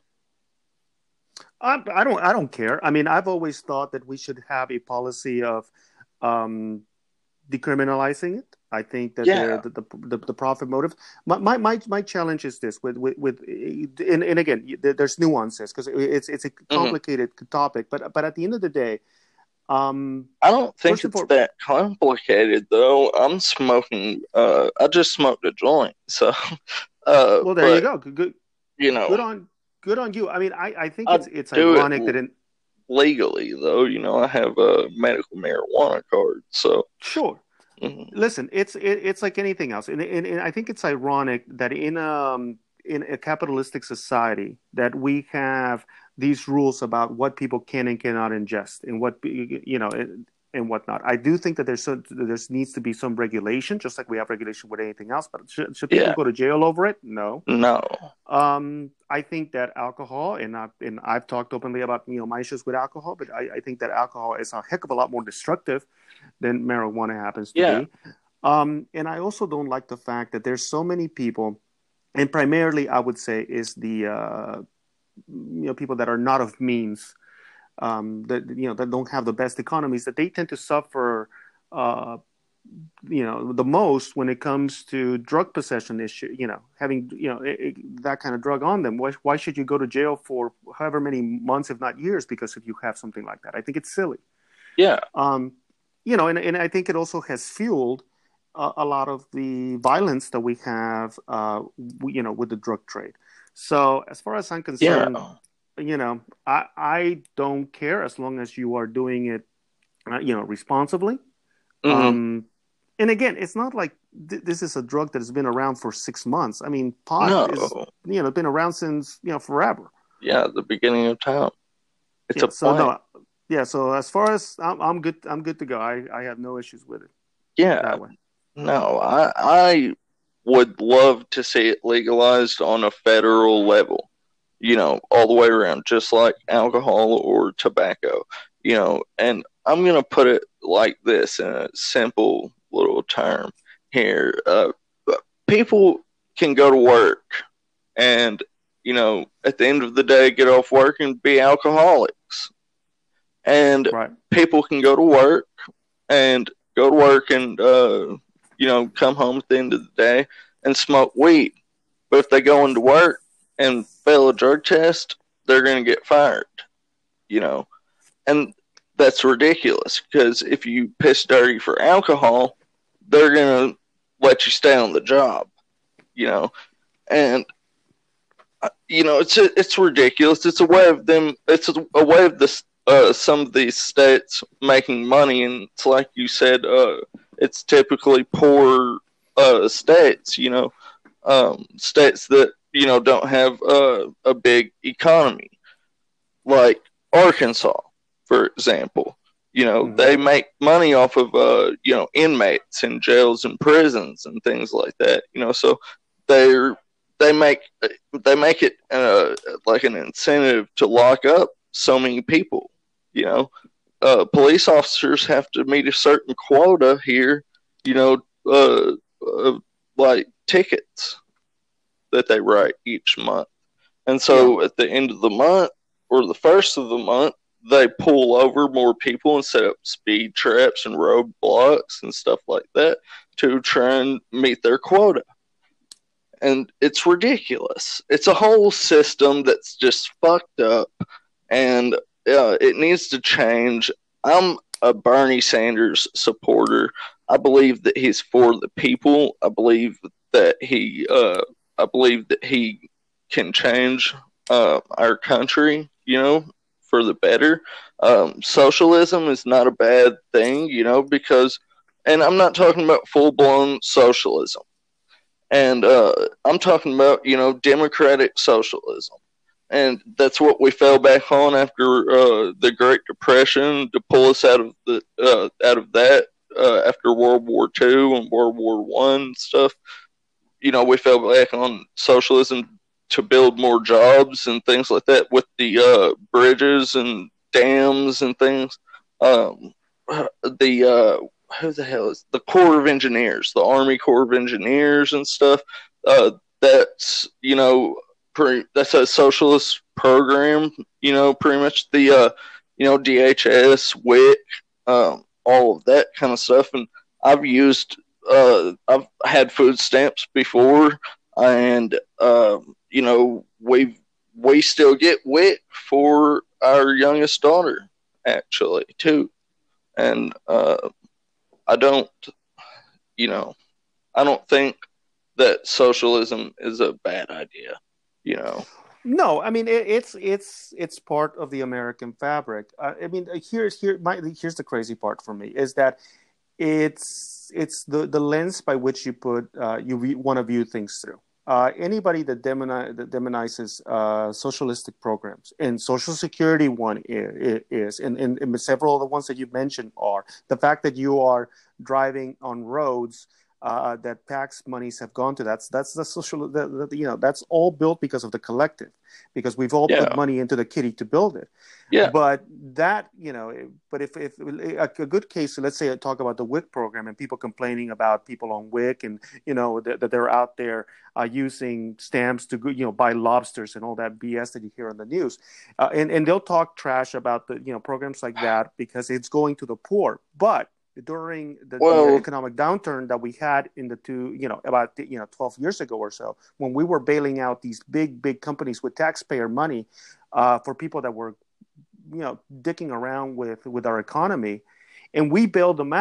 I, I don't. I don't care. I mean, I've always thought that we should have a policy of um, decriminalizing it. I think that Yeah. the, the, the the profit motive. My my my, my challenge is this with with, with and, and again, there's nuances because it's it's a complicated mm-hmm. topic. But but at the end of the day, um, I don't think it's for, that complicated though. I'm smoking. Uh, I just smoked a joint, so. Uh, well, there but, you go. Good, good. You know, good on good on you. I mean, I I think I it's it's ironic it that in, legally though. You know, I have a medical marijuana card, so sure. Mm-hmm. Listen, it's it, it's like anything else, and, and, and I think it's ironic that in um in a capitalistic society that we have these rules about what people can and cannot ingest and what you know and, and whatnot. I do think that there's some, there's needs to be some regulation, just like we have regulation with anything else. But should, should people yeah. go to jail over it? No, no. Um, I think that alcohol, and I've, and I've talked openly about you know my issues with alcohol, but I, I think that alcohol is a heck of a lot more destructive than marijuana happens to yeah. be. Um, and I also don't like the fact that there's so many people, and primarily I would say is the uh, you know people that are not of means, um, that you know that don't have the best economies, that they tend to suffer, uh, you know, the most when it comes to drug possession issue. You know, having you know it, it, that kind of drug on them. Why, why should you go to jail for however many months, if not years, because if you have something like that? I think it's silly. Yeah. Um, you know, and, and I think it also has fueled a, a lot of the violence that we have, uh, w- you know, with the drug trade. So as far as I'm Yeah. concerned, you know, I I don't care as long as you are doing it, uh, you know, responsibly. Hmm. Um, and again, it's not like th- this is a drug that has been around for six months. I mean, pot No. is, you know, been around since, you know, forever. Yeah, the beginning of time. It's a Yeah. So plant. no, yeah. So as far as I'm, I'm good, I'm good to go. I, I have no issues with it Yeah. that way. No, I I would love to see it legalized on a federal level. You know, all the way around, just like alcohol or tobacco. You know, and I'm gonna put it like this in a simple little term here. Uh, people can go to work and, you know, at the end of the day, get off work and be alcoholics. And Right. people can go to work and go to work and, uh, you know, come home at the end of the day and smoke weed. But if they go into work and fail a drug test, they're going to get fired, you know. And that's ridiculous because if you piss dirty for alcohol, they're going to let you stay on the job, you know. And you know, it's a, it's ridiculous. It's a way of them. It's a, a way of this. Uh, some of these states making money, and it's like you said. Uh, it's typically poor uh, states. You know, um, states that you know don't have uh, a big economy, like Arkansas, for example. You know, Mm-hmm. they make money off of uh, you know inmates in jails and prisons and things like that. You know, so they're they make they make it uh, like an incentive to lock up so many people. You know, uh, police officers have to meet a certain quota here. You know, uh, uh, like tickets that they write each month, and Yeah. so at the end of the month or the first of the month, they pull over more people and set up speed traps and roadblocks and stuff like that to try and meet their quota. And it's ridiculous. It's a whole system that's just fucked up, and uh, it needs to change. I'm a Bernie Sanders supporter. I believe that he's for the people. I believe that he, uh, I believe that he can change uh, our country. You know, for the better. Um, socialism is not a bad thing. You know, because, and I'm not talking about full blown socialism. And uh, I'm talking about, you know, democratic socialism. And that's what we fell back on after uh, the Great Depression to pull us out of the uh, out of that uh, after World War Two and World War One and stuff. You know, we fell back on socialism to build more jobs and things like that with the uh, bridges and dams and things. Um, the uh, who the hell is the Corps of Engineers, the Army Corps of Engineers and stuff. Uh, that's you know, pretty, that's a socialist program. You know, pretty much the uh, you know D H S, W I C, um, all of that kind of stuff. And I've used uh, I've had food stamps before, and um, you know we we still get W I C for our youngest daughter actually too, and uh, I don't you know I don't think that socialism is a bad idea. You know. No, I mean it, it's it's it's part of the American fabric. Uh, I mean, uh, here's here my here's the crazy part for me is that it's it's the the lens by which you put uh, you re- want to view things through. Uh, anybody that, demoni- that demonizes uh, socialistic programs, and Social Security one is, is and, and, and several of the ones that you mentioned are the fact that you are driving on roads uh, that tax monies have gone to. That's that's the social. The, the, you know, that's all built because of the collective, because we've all Yeah. put money into the kitty to build it. Yeah. But that, you know, but if, if a, a good case, so let's say I talk about the W I C program and people complaining about people on W I C and, you know, that, that they're out there uh, using stamps to, you know, buy lobsters and all that B S that you hear on the news. Uh, and, and they'll talk trash about the, you know, programs like that because it's going to the poor. But during the, Well, the economic downturn that we had in the two, you know, about, you know, twelve years ago or so, when we were bailing out these big, big companies with taxpayer money uh, for people that were, you know, dicking around with with our economy, and we bailed them out.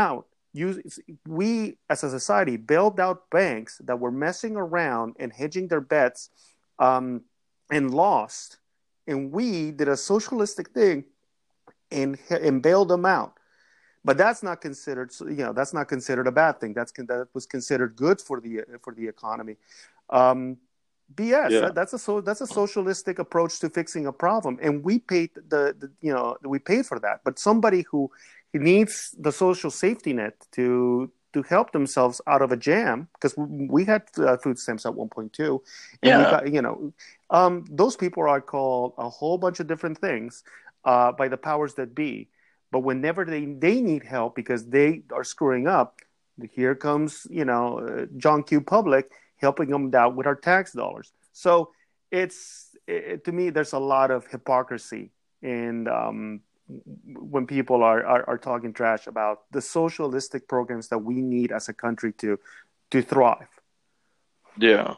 you, we as a society bailed out banks that were messing around and hedging their bets, um, and lost, and we did a socialistic thing and and bailed them out. But that's not considered, you know, that's not considered a bad thing. That's that was considered good for the for the economy. Um, B S. Yeah. That, that's a so that's a socialistic approach to fixing a problem, and we paid the, the you know we paid for that. But somebody who needs the social safety net to to help themselves out of a jam, because we had uh, food stamps at one point too, and Yeah. we got you know um, those people are called a whole bunch of different things uh, by the powers that be. But whenever they, they need help because they are screwing up, here comes you know uh, John Q. Public helping them out with our tax dollars. So it's it, to me, there's a lot of hypocrisy, and um, when people are, are are talking trash about the socialistic programs that we need as a country to to thrive. Yeah.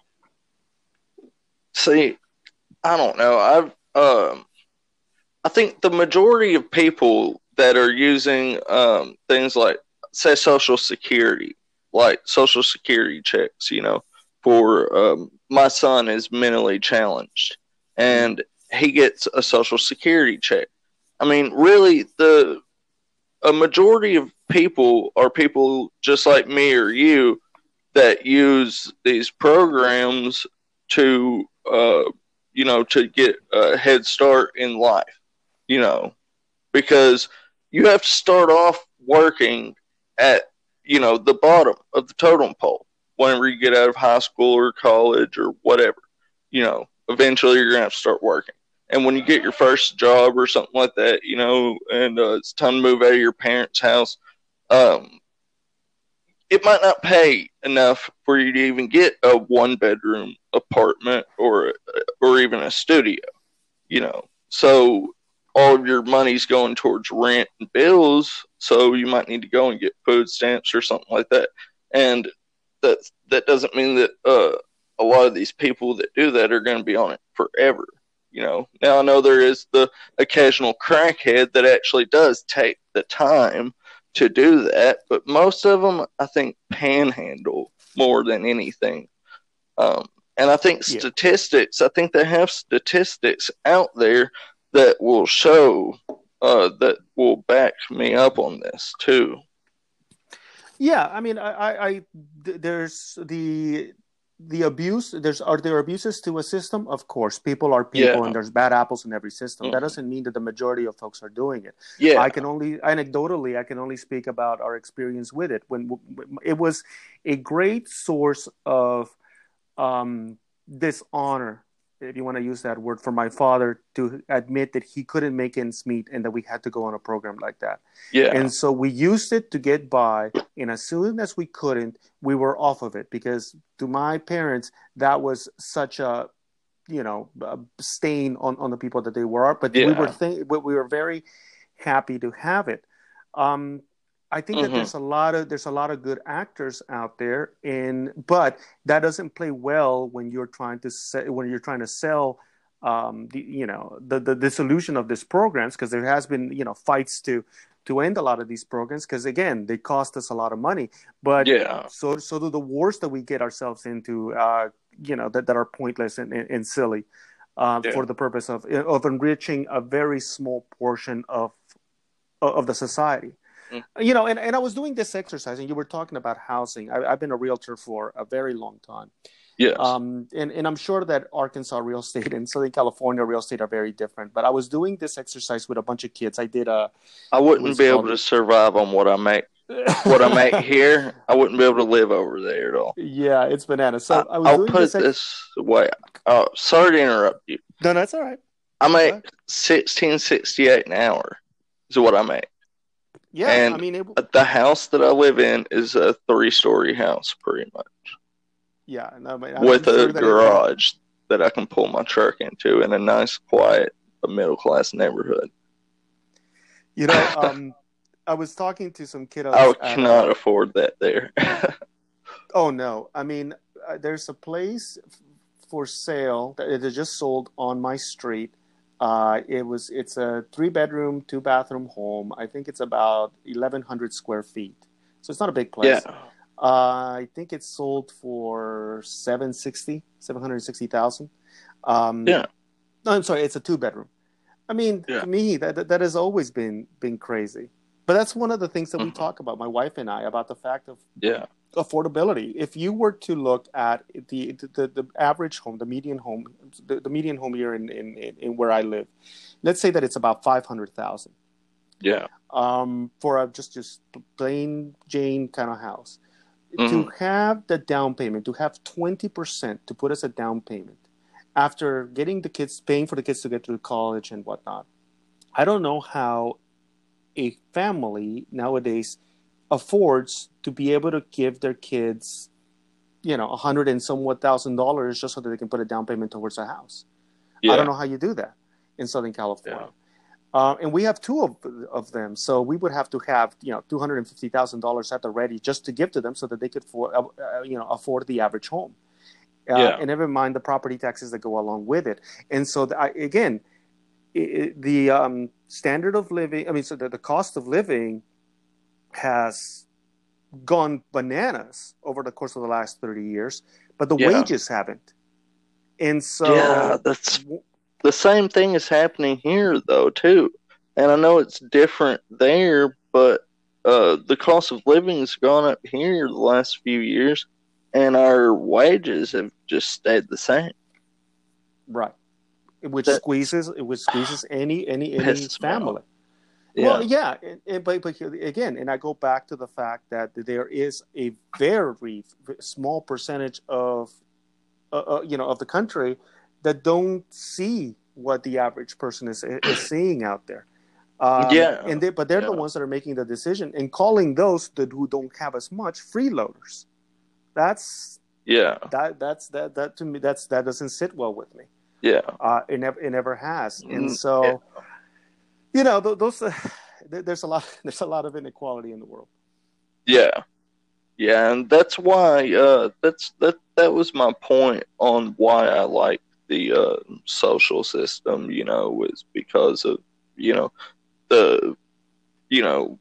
See, I don't know. I've um, I think the majority of people that are using um, things like, say, Social Security, like Social Security checks, you know, for um, my son is mentally challenged and he gets a Social Security check. I mean, really, the a majority of people are people just like me or you that use these programs to, uh, you know, to get a head start in life, you know, because you have to start off working at, you know, the bottom of the totem pole whenever you get out of high school or college or whatever. You know, eventually you're going to have to start working. And when you get your first job or something like that, you know, and uh, it's time to move out of your parents' house, um, it might not pay enough for you to even get a one bedroom apartment or or even a studio, you know. So all of your money's going towards rent and bills, so you might need to go and get food stamps or something like that. And that that doesn't mean that uh, a lot of these people that do that are going to be on it forever. You know, now I know there is the occasional crackhead that actually does take the time to do that, but most of them, I think, panhandle more than anything. Um, and I think Yeah. statistics, I think they have statistics out there that will show, uh, that will back me up on this too. Yeah, I mean, I, I, I th- there's the the abuse. There's are there abuses to a system? Of course, people are people, and Yeah. there's bad apples in every system. That Mm. doesn't mean that the majority of folks are doing it. Yeah. I can only anecdotally, I can only speak about our experience with it. When w- it was a great source of um, dishonor, if you want to use that word, for my father to admit that he couldn't make ends meet and that we had to go on a program like that. Yeah. And so we used it to get by. And as soon as we couldn't, we were off of it, because to my parents, that was such a, you know, a stain on, on the people that they were. But we were Yeah. th- we were very happy to have it. Um, I think that Mm-hmm. there's a lot of there's a lot of good actors out there, and but that doesn't play well when you're trying to se- when you're trying to sell um, the you know the, the the solution of these programs, because there has been you know fights to to end a lot of these programs, because again they cost us a lot of money, but Yeah. so so do the wars that we get ourselves into, uh, you know that, that are pointless and, and, and silly, uh, Yeah. for the purpose of of enriching a very small portion of of the society. Mm. You know, and, and I was doing this exercise, and you were talking about housing. I, I've been a realtor for a very long time. Yes. Um, and, and I'm sure that Arkansas real estate and Southern California real estate are very different. But I was doing this exercise with a bunch of kids. I did a, I what wouldn't is be it able called? to survive on what I make. What I make here, I wouldn't be able to live over there at all. Yeah, it's bananas. So I, I was I'll doing put this. it Ex- this way. Uh, sorry to interrupt you. no, that's all right. I Go make ahead. sixteen sixty eight an hour. Is what I make. Yeah, I And mean, it, the house that I live in is a three story house, pretty much, yeah, no, but I'm, I'm with a sure that it, it, garage that I can pull my truck into in a nice, quiet, middle class neighborhood. you know, um, I was talking to some I kiddos at cannot a, afford that there. oh no, I mean, uh, there's a place f- for sale that it just sold on my street. Uh, it was it's a three bedroom, two bathroom home. I think it's about eleven hundred square feet. so it's not a big Yeah. place. Uh, I think it's sold for seven sixty, seven hundred sixty thousand. Um, Yeah. no, I'm sorry, it's a two bedroom. I mean, Yeah. to me, that, that that has always been been crazy. But that's one of the things that we Mhm. talk about, my wife and I, about the fact of Yeah. affordability. If you were to look at the the, the average home, the median home, the, the median home here in, in, in where I live, let's say that it's about five hundred thousand. Yeah. Um, for a just just plain Jane kind of house. Mhm. To have the down payment, to have twenty percent to put as a down payment after getting the kids, paying for the kids to get through college and whatnot. I don't know how a family nowadays affords to be able to give their kids, you know, a hundred and somewhat thousand dollars just so that they can put a down payment towards a house. Yeah. I don't know how you do that in Southern California. Yeah. Uh, and we have two of, of them, so we would have to have, you know, two hundred and fifty thousand dollars at the ready just to give to them so that they could, for, uh, you know, afford the average home. Uh, Yeah. And never mind the property taxes that go along with it. And so, the, I, again, it, the um, standard of living, I mean, so the, the cost of living has gone bananas over the course of the last thirty years, but the Yeah. wages haven't. And so, Yeah, that's the same thing is happening here, though, too. And I know it's different there, but uh, the cost of living has gone up here the last few years, and our wages have just stayed the same. Right. Which That squeezes, which squeezes any any any family. Yeah. Well, yeah, and, and, but, but again, and I go back to the fact that there is a very small percentage of, uh, uh, you know, of the country that don't see what the average person is is seeing out there. Um, yeah. And they, but they're yeah. the ones that are making the decision and calling those that who don't have as much freeloaders. That's Yeah. that that's that that to me that's that doesn't sit well with me. Yeah. Uh, it never it never has, and Mm, so. yeah. You know, those uh, there's a lot there's a lot of inequality in the world. Yeah. Yeah, and that's why uh, that's that that was my point on why I like the uh, social system. You know, was because of you know the you know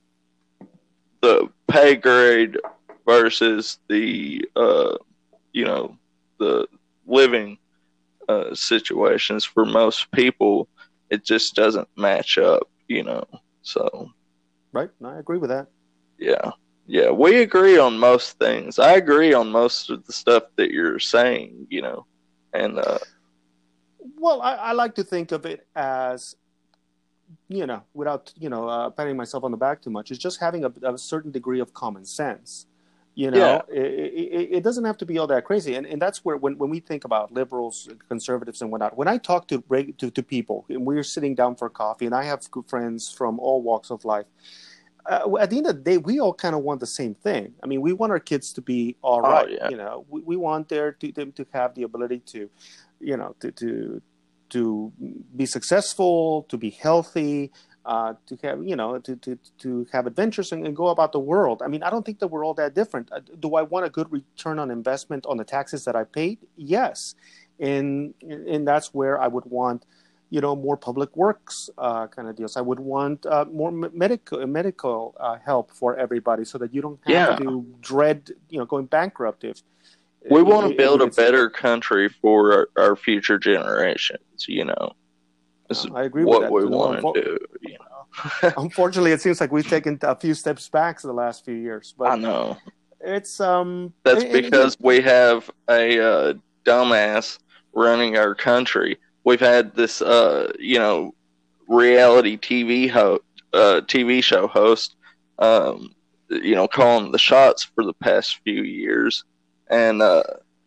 the pay grade versus the uh, you know the living uh, situations for most people. It just doesn't match up. You know, so Right? I agree with that. yeah. Yeah, we agree on most things. I agree on most of the stuff that you're saying, you know. And uh Well, I, I like to think of it as, you know, without, you know, uh, patting myself on the back too much, it's just having a, a certain degree of common sense. You know, yeah. it, it, it doesn't have to be all that crazy. And, and that's where, when, when we think about liberals, conservatives, and whatnot, when I talk to, to, to people, and we're sitting down for coffee, and I have good friends from all walks of life, Uh, at the end of the day, we all kind of want the same thing. I mean, we want our kids to be all right. Oh, yeah. You know, we, we want their to, them to have the ability to, you know, to to to be successful, to be healthy, uh, to have you know, to to to have adventures and, and go about the world. I mean, I don't think that we're all that different. Uh, do I want a good return on investment on the taxes that I paid? Yes, and and that's where I would want, you know, more public works uh, kind of deals. I would want uh, more medical medical uh, help for everybody, so that you don't have Yeah. to dread, you know, going bankrupt. If We want to if build we a could see- better country for our, our future generations, you know. This No, is I agree what with that. we You know, want to unfo- do, you know. Unfortunately, it seems like we've taken a few steps back in the last few years, I but know. it's um. That's and- and because again, we have a uh, dumbass running our country. We've had this, uh, you know, reality T V ho- uh, T V show host, um, you know, calling the shots for the past few years, and uh,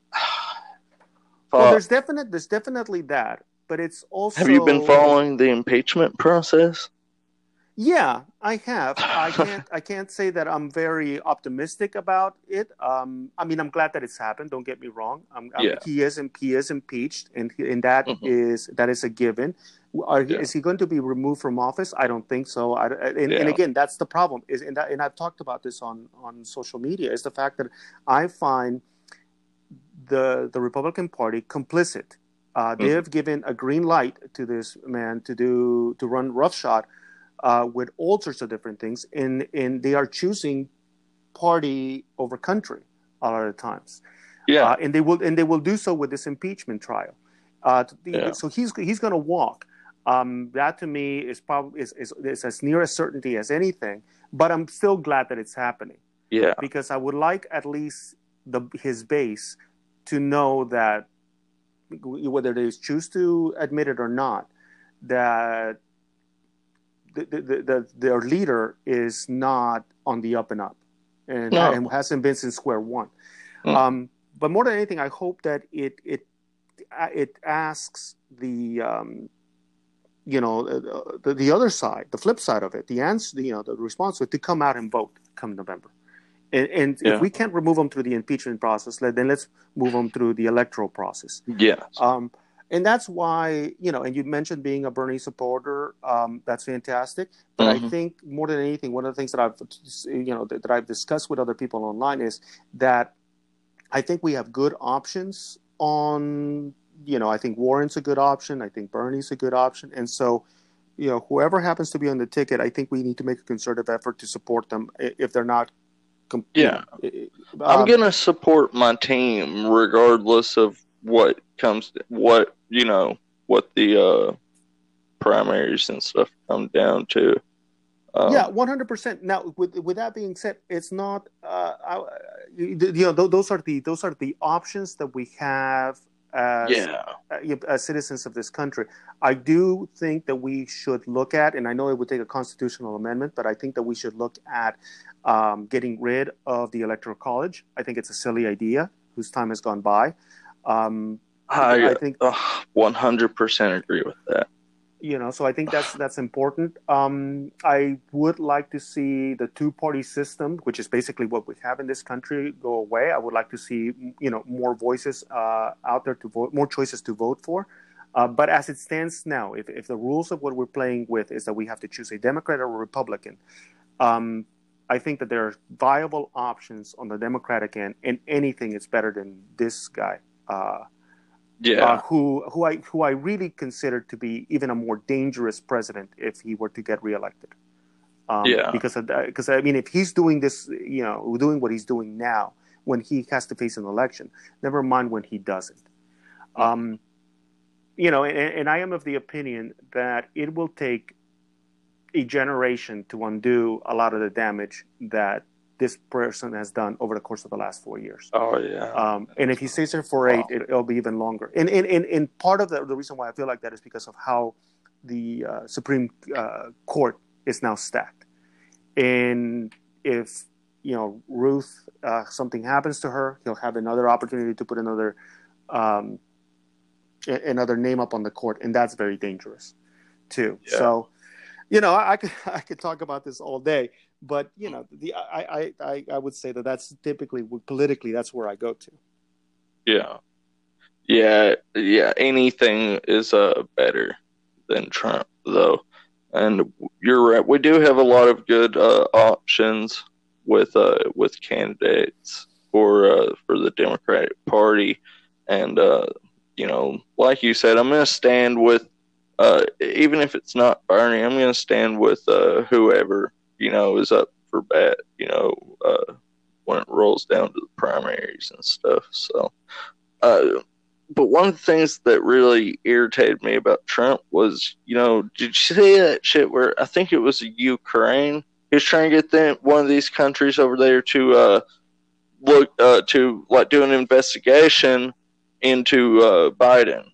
well, uh, there's definite there's definitely that, but it's also. have you been following the impeachment process? Yeah, I have. I can't. I can't say that I'm very optimistic about it. Um, I mean, I'm glad that it's happened. Don't get me wrong. I'm, I'm, Yeah. He is. He is impeached, and he, and that Mhm. is that is a given. Are, Yeah. Is he going to be removed from office? I don't think so. I, and, Yeah. and again, that's the problem. Is and, that, and I've talked about this on on social media. Is the fact that I find the the Republican Party complicit. Uh, they Mhm. have given a green light to this man to do to run roughshod uh, with all sorts of different things, and and they are choosing party over country a lot of times. Yeah. Uh, and they will and they will do so with this impeachment trial. Uh, Yeah. So he's he's going to walk. Um, that to me is probably is, is, is as near a certainty as anything. But I'm still glad that it's happening. Yeah. Because I would like at least the his base to know that, whether they choose to admit it or not, that the, the, the, their leader is not on the up and up, and, No. and hasn't been since square one. Mm. Um, but more than anything, I hope that it it it asks the um, you know the, the other side, the flip side of it, the answer, you know, the response to come out and vote come November. And, and Yeah. if we can't remove them through the impeachment process, then let's move them through the electoral process. Yes. Um, and that's why, you know, and you mentioned being a Bernie supporter. Um, that's fantastic. But Mhm. I think more than anything, one of the things that I've, you know, that, that I've discussed with other people online is that I think we have good options on, you know, I think Warren's a good option. I think Bernie's a good option. And so, you know, whoever happens to be on the ticket, I think we need to make a concerted effort to support them if they're not. Yeah. You know, I'm um, going to support my team regardless of what comes, what, you know, what the uh, primaries and stuff come down to. Um, yeah, one hundred percent. Now, with with that being said, it's not. Uh, I, you know, those are the those are the options that we have as yeah. uh, as citizens of this country. I do think that we should look at, and I know it would take a constitutional amendment, but I think that we should look at um, getting rid of the Electoral College. I think it's a silly idea whose time has gone by. Um, I, I think uh, one hundred percent agree with that. You know, so I think that's that's important. Um, I would like to see the two-party system, which is basically what we have in this country, go away. I would like to see, you know, more voices uh, out there to vote, more choices to vote for. Uh, but as it stands now, if, if the rules of what we're playing with is that we have to choose a Democrat or a Republican, um, I think that there are viable options on the Democratic end, and anything is better than this guy. Uh, Yeah. Uh, who who I who I really consider to be even a more dangerous president if he were to get reelected. Um, Yeah. Because because I mean, if he's doing this, you know, doing what he's doing now, when he has to face an election, never mind when he doesn't. Mm-hmm. Um, you know, and, and I am of the opinion that it will take a generation to undo a lot of the damage that this person has done over the course of the last four years. Oh, yeah. Um, and if he stays there for eight, wow. it, it'll be even longer. And, and, and, and part of the, the reason why I feel like that is because of how the uh, Supreme uh, Court is now stacked. And if, you know, Ruth, uh, something happens to her, he'll have another opportunity to put another um, another name up on the court. And that's very dangerous, too. Yeah. So, you know, I, I could I could talk about this all day. But, you know, the I, I, I would say that that's typically, politically, that's where I go to. Yeah. Yeah, yeah. Anything is uh, better than Trump, though. And you're right. We do have a lot of good uh, options with uh, with candidates for uh, for the Democratic Party. And, uh, you know, like you said, I'm going to stand with, uh, even if it's not Bernie, I'm going to stand with uh, whoever, you know, is up for bat, you know, uh, when it rolls down to the primaries and stuff. So, uh, but one of the things that really irritated me about Trump was, you know, did you see that shit where I think it was Ukraine? He was trying to get them, one of these countries over there to uh, look, uh, to like do an investigation into uh, Biden.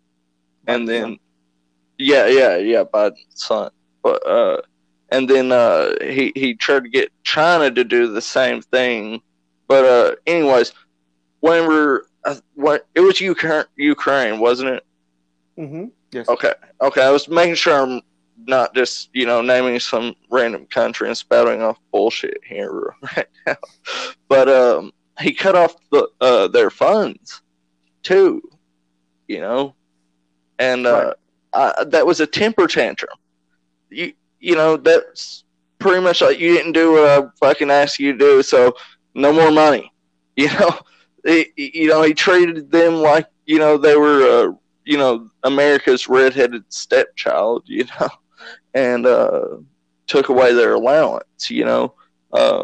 And then, son. yeah, yeah, yeah, Biden's son. But, uh, And then uh, he, he tried to get China to do the same thing. But uh, anyways, whenever, uh, when, it was Ukraine, Ukraine, wasn't it? Mm-hmm. Yes. Okay. Okay. I was making sure I'm not just, you know, naming some random country and spouting off bullshit here right now. But um, he cut off the uh, their funds, too, you know. And uh, right. I, that was a temper tantrum. You, You know, that's pretty much like you didn't do what I fucking asked you to do, so no more money. You know, he, you know, he treated them like, you know, they were, uh, you know, America's redheaded stepchild, you know, and uh, took away their allowance, you know. Um,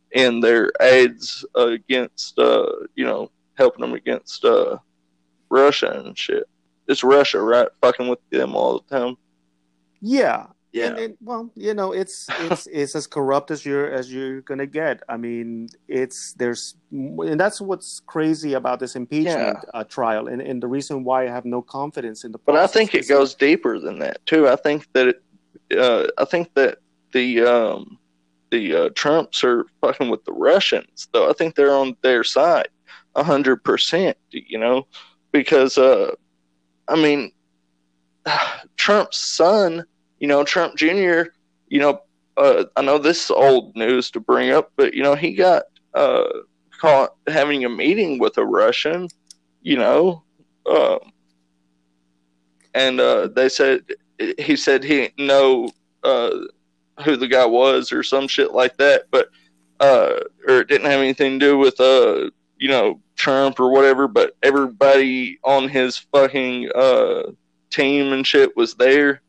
in their aids against, uh, you know, helping them against uh, Russia and shit. It's Russia, right? Fucking with them all the time. Yeah. Yeah. And, and well, you know, it's it's it's as corrupt as you're as you're gonna get. I mean, it's there's and that's what's crazy about this impeachment Yeah. uh, trial, and, and the reason why I have no confidence in the But I process. think it goes deeper than that too. I think that it, uh, I think that the um, the uh, Trumps are fucking with the Russians, though. I think they're on their side, a hundred percent. You know, because uh, I mean, Trump's son, you know, Trump Junior, you know, uh, I know this is old news to bring up, but you know, he got uh, caught having a meeting with a Russian, you know, um, and uh, they said he said he didn't know uh, who the guy was or some shit like that, but uh, or it didn't have anything to do with uh, you know, Trump or whatever. But everybody on his fucking uh, team and shit was there.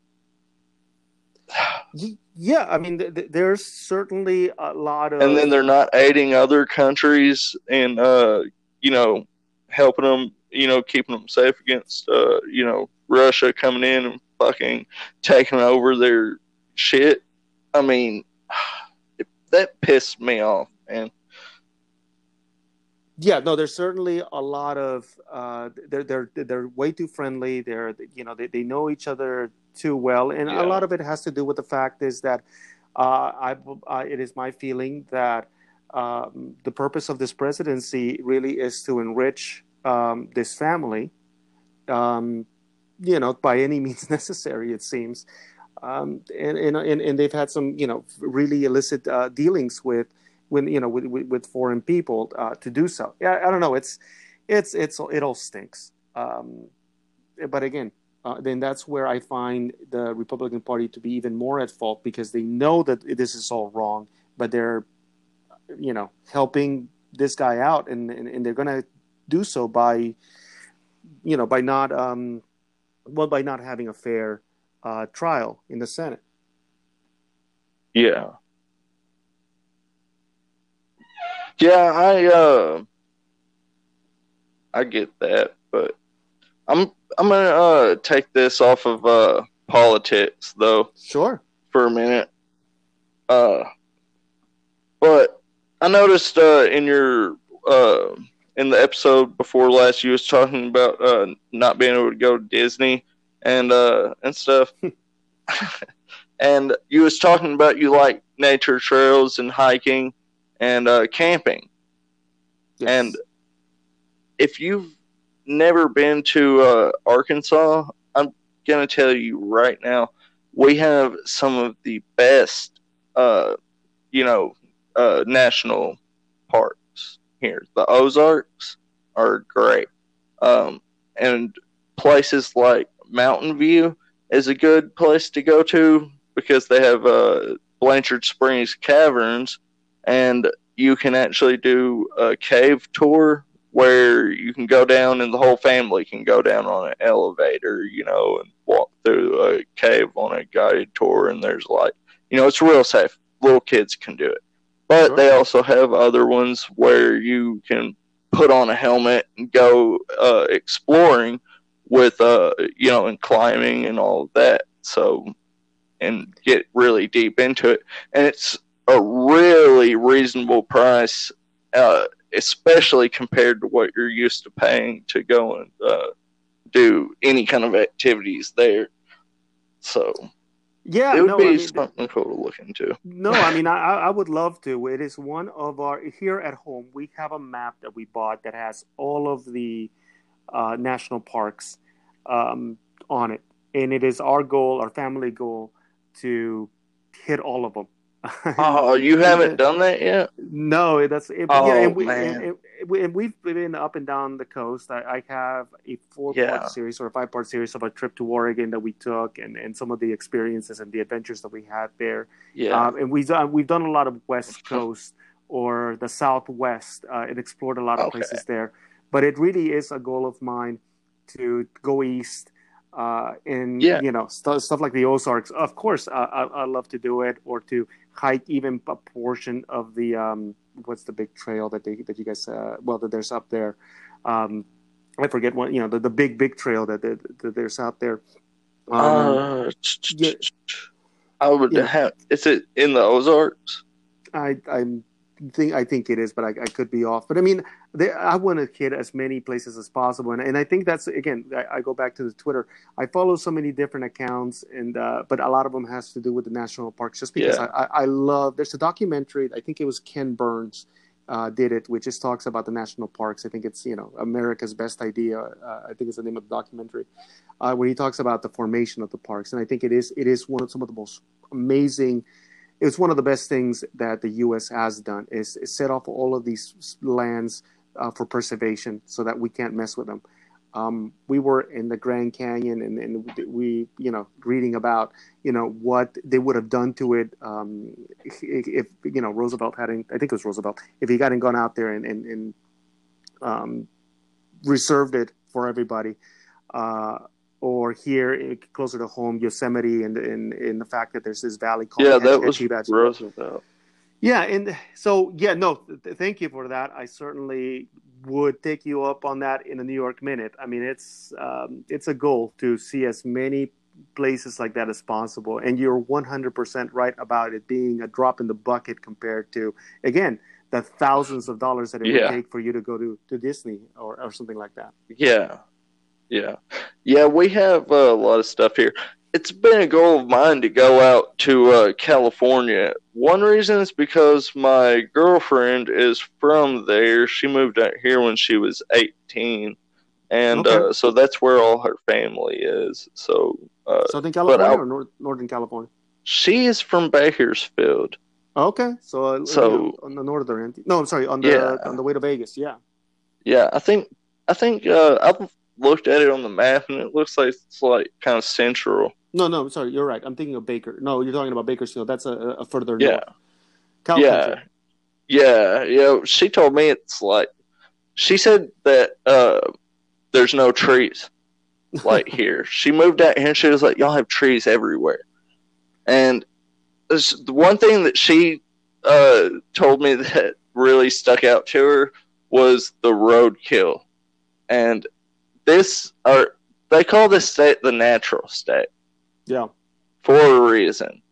Yeah, I mean, th- th- there's certainly a lot of, and then they're not aiding other countries and uh, you know, helping them, you know, keeping them safe against uh, you know, Russia coming in and fucking taking over their shit. I mean, that pissed me off, man. Yeah, no, there's certainly a lot of uh, they're they're they're way too friendly. They're you know they, they know each other too well, and a Yeah. lot of it has to do with the fact is that uh, I uh, it is my feeling that um, the purpose of this presidency really is to enrich um, this family, um, you know, by any means necessary. It seems, um, and, and and and they've had some you know really illicit uh, dealings with. When you know with, with, with foreign people uh, to do so. Yeah, I don't know. It's it's it's it all stinks. Um, but again, uh, then that's where I find the Republican Party to be even more at fault because they know that this is all wrong, but they're you know helping this guy out, and and, and they're going to do so by you know by not um, well by not having a fair uh, trial in the Senate. Yeah. Yeah, I uh I get that, but I'm I'm gonna uh take this off of uh politics though. Sure. For a minute. Uh but I noticed uh in your uh in the episode before last you was talking about uh not being able to go to Disney and uh and stuff. And you was talking about you like nature trails and hiking and uh camping. Yes. And if you've never been to uh, Arkansas, I'm gonna tell you right now, we have some of the best, uh, you know, uh, national parks here. The Ozarks are great, um, and places like Mountain View is a good place to go to because they have uh, Blanchard Springs Caverns, and you can actually do a cave tour where you can go down and the whole family can go down on an elevator, you know, and walk through a cave on a guided tour. And there's like, you know, it's real safe. Little kids can do it. But Sure. they also have other ones where you can put on a helmet and go uh, exploring with, uh, you know, and climbing and all of that. So, and get really deep into it. And it's a really reasonable price, uh, especially compared to what you're used to paying to go and uh, do any kind of activities there. So, yeah, it would no, be I mean, something cool to look into. No, I mean, I, I would love to. It is one of our, here at home, we have a map that we bought that has all of the uh, national parks um, on it. And it is our goal, our family goal, to hit all of them. Oh, you haven't done that yet? No, that's it, yeah, Oh, and we man. and, and we've been up and down the coast. I, I have a four Yeah. part series or a five part series of a trip to Oregon that we took, and, and some of the experiences and the adventures that we had there. Yeah. Um, and we've done we've done a lot of West Coast or the Southwest, uh, and explored a lot of Okay. places there. But it really is a goal of mine to go east Uh, and Yeah. you know stuff stuff like the Ozarks. Of course, uh, I I love to do it, or to hike even a portion of the um, what's the big trail that they that you guys uh, well that there's up there. Um, I forget what you know the, the big big trail that, that, that there's out there. Um, Uh, yeah, I would you know, have. Is it in the Ozarks? I I'm think I think it is, but I, I could be off. But I mean, they, I want to hit as many places as possible, and and I think that's again. I, I go back to the Twitter. I follow so many different accounts, and uh, but a lot of them has to do with the national parks, just because Yeah. I, I, I love. There's a documentary. I think it was Ken Burns uh, did it, which just talks about the national parks. I think it's you know America's Best Idea. Uh, I think it's the name of the documentary, uh, where he talks about the formation of the parks, and I think it is it is one of some of the most amazing. It's one of the best things that the U S has done is, is set off all of these lands uh, for preservation so that we can't mess with them. Um, we were in the Grand Canyon and, and we, you know, reading about, you know, what they would have done to it um, if, if, you know, Roosevelt hadn't, I think it was Roosevelt, if he hadn't gone out there and, and, and um, reserved it for everybody. Uh, or here closer to home, Yosemite, and in in the fact that there's this valley called Yeah, Hetch, that was Hetchy Vatch. Roosevelt. Yeah, and so yeah, no, th- thank you for that. I certainly would take you up on that in a New York minute. I mean, it's um, it's a goal to see as many places like that as possible, and you're one hundred percent right about it being a drop in the bucket compared to again the thousands of dollars that it Yeah. would take for you to go to, to Disney or, or something like that. Yeah. Yeah. Yeah, we have uh, a lot of stuff here. It's been a goal of mine to go out to uh, California. One reason is because my girlfriend is from there. She moved out here when she was eighteen. And Okay. uh, so that's where all her family is. So, uh, Southern California I- or North, Northern California? she is from Bakersfield. Okay, so, uh, So- you know, on the northern end. No, I'm sorry, on the Yeah. on the way to Vegas. Yeah. Yeah, I think I think uh, I've looked at it on the map, and it looks like it's like kind of central. No, no, sorry, you're right. I'm thinking of Baker. No, you're talking about Bakersfield. That's a, a further Yeah. north. Cal Yeah. Country. Yeah, yeah. She told me it's like she said that uh, there's no trees like here. She moved out here and she was like, "Y'all have trees everywhere." And this, the one thing that she uh, told me that really stuck out to her was the roadkill. And this, or they call this state the natural state Yeah. for a reason.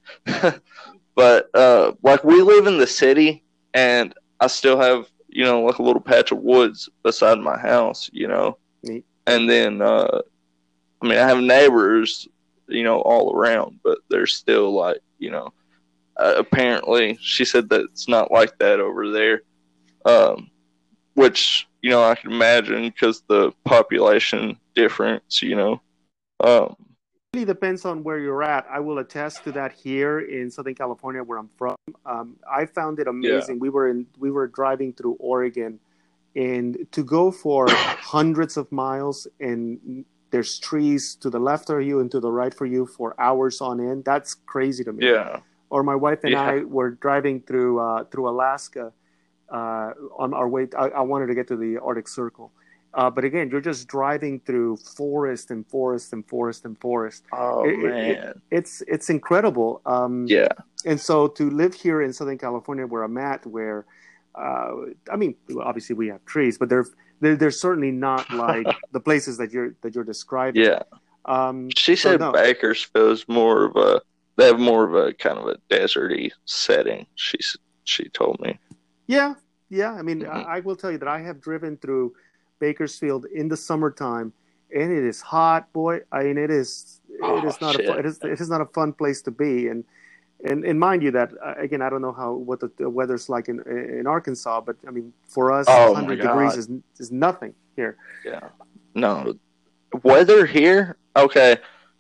But uh, like we live in the city, and I still have you know like a little patch of woods beside my house, you know. Neat. And then uh, I mean I have neighbors, you know, all around, but they're still like you know. Uh, apparently, she said that it's not like that over there, um, which you know I can imagine because the population difference, you know. Um, It really depends on where you're at. I will attest to that here in Southern California, where I'm from. Um, I found it amazing. We were in, we were driving through Oregon, and to go for hundreds of miles, and there's trees to the left of you and to the right for you for hours on end. That's crazy to me. yeah, Or my wife and Yeah. I were driving through uh, through Alaska uh, on our way. I, I wanted to get to the Arctic Circle. Uh, but again, you're just driving through forest and forest and forest and forest. oh It- it- man, It's it's incredible. Um, yeah, And so to live here in Southern California, where I'm at, where uh, I mean, obviously we have trees, but they're they're, they're certainly not like the places that you're that you're describing. yeah. Um, She so said no. Bakersfield is more of a they have more of a kind of a deserty setting. She she told me. Yeah, yeah. I mean, Mhm. I, I will tell you that I have driven through Bakersfield in the summertime, and it is hot, boy. I mean, it is. It Oh, is not a. shit. Fun, it is. It is not a fun place to be. And and and mind you that uh, again, I don't know how what the, the weather's like in in Arkansas, but I mean, for us, Oh, my one hundred degrees God. is is nothing here. Yeah. No. Weather here, okay.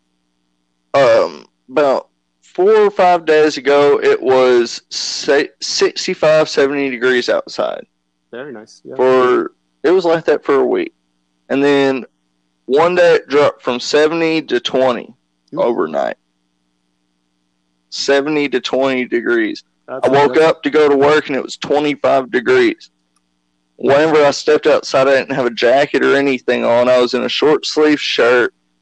Um, about four or five days ago, it was say, sixty-five, seventy degrees outside. Very nice. Yeah. For it was like that for a week, and then one day it dropped from seventy to twenty Ooh. overnight. Seventy to twenty degrees. That's I woke that's- up to go to work and it was twenty-five degrees. Whenever I stepped outside, I didn't have a jacket or anything on. I was in a short sleeve shirt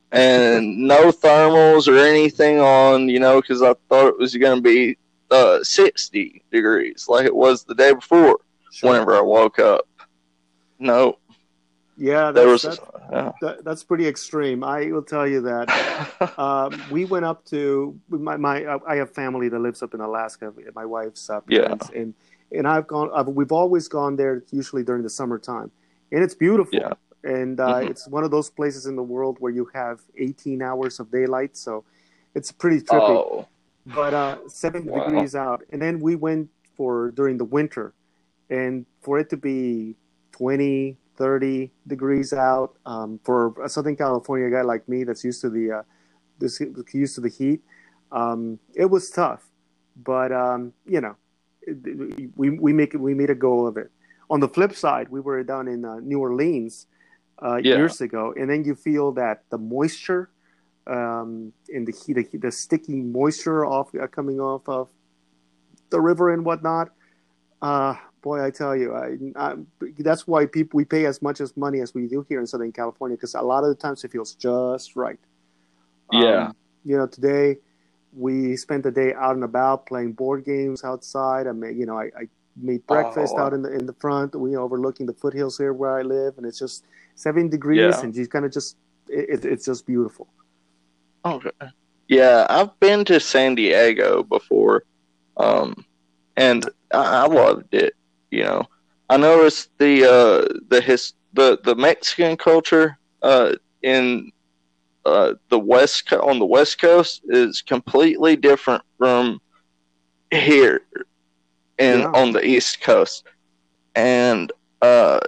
and no thermals or anything on, you know, because I thought it was going to be uh, sixty degrees like it was the day before. Sure. Whenever I woke up. No. Yeah, there was that's, yeah. that, that's pretty extreme. I will tell you that. um, we went up to my, my I have family that lives up in Alaska. My wife's uh, parents, yeah. and and I've gone. I've, we've always gone there, usually during the summertime, and it's beautiful. Yeah. And uh, mm-hmm. it's one of those places in the world where you have eighteen hours of daylight, so it's pretty trippy. Oh. But uh, seventy wow. degrees out, and then we went for during the winter, and for it to be twenty, thirty degrees out, um, for a Southern California guy like me that's used to the uh, this used to the heat, um, it was tough. But um, you know, it, we we make it, we made a go of it. On the flip side, we were down in uh, New Orleans uh, yeah. years ago, and then you feel that the moisture, um, in the heat, the, the sticky moisture off uh, coming off of the river and whatnot. Uh, boy, I tell you, I, I, that's why people we pay as much as money as we do here in Southern California, because a lot of the times it feels just right. Yeah. Um, you know, today we spent the day out and about playing board games outside. I mean, you know, I, I made breakfast oh. out in the in the front. We overlooking the foothills here where I live, and it's just seven degrees, yeah. and you kind of just it, it's just beautiful. Okay. Yeah, I've been to San Diego before, um, and I, I loved it. You know, I noticed the uh, the his the, the Mexican culture uh, in uh, the west on the West Coast is completely different from here and yeah. on the East Coast, and uh,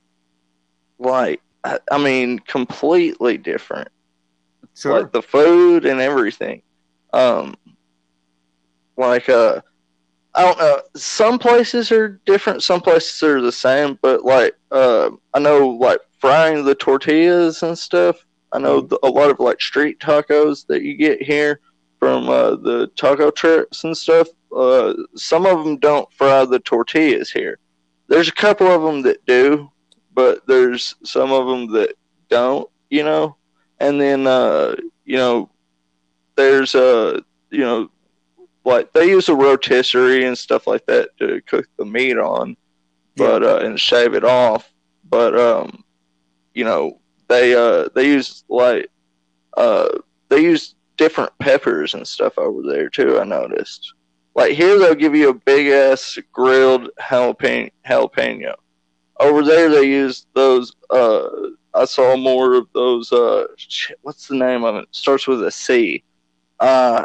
like I, I mean, completely different. Sure. Like the food and everything. Um, like uh. I don't know. Some places are different. Some places are the same. But like, uh, I know like frying the tortillas and stuff. I know the, a lot of like street tacos that you get here from uh, the taco trucks and stuff. Uh, some of them don't fry the tortillas here. There's a couple of them that do, but there's some of them that don't. You know, and then uh, you know, there's uh, you know. Like they use a rotisserie and stuff like that to cook the meat on, but yeah. uh, and shave it off. But um, you know they uh, they use like uh, they use different peppers and stuff over there too. I noticed. Like here they'll give you a big ass grilled jalapeno. jalapeno. Over there they use those. Uh, I saw more of those. Uh, shit, what's the name of it? It starts with a C. Uh,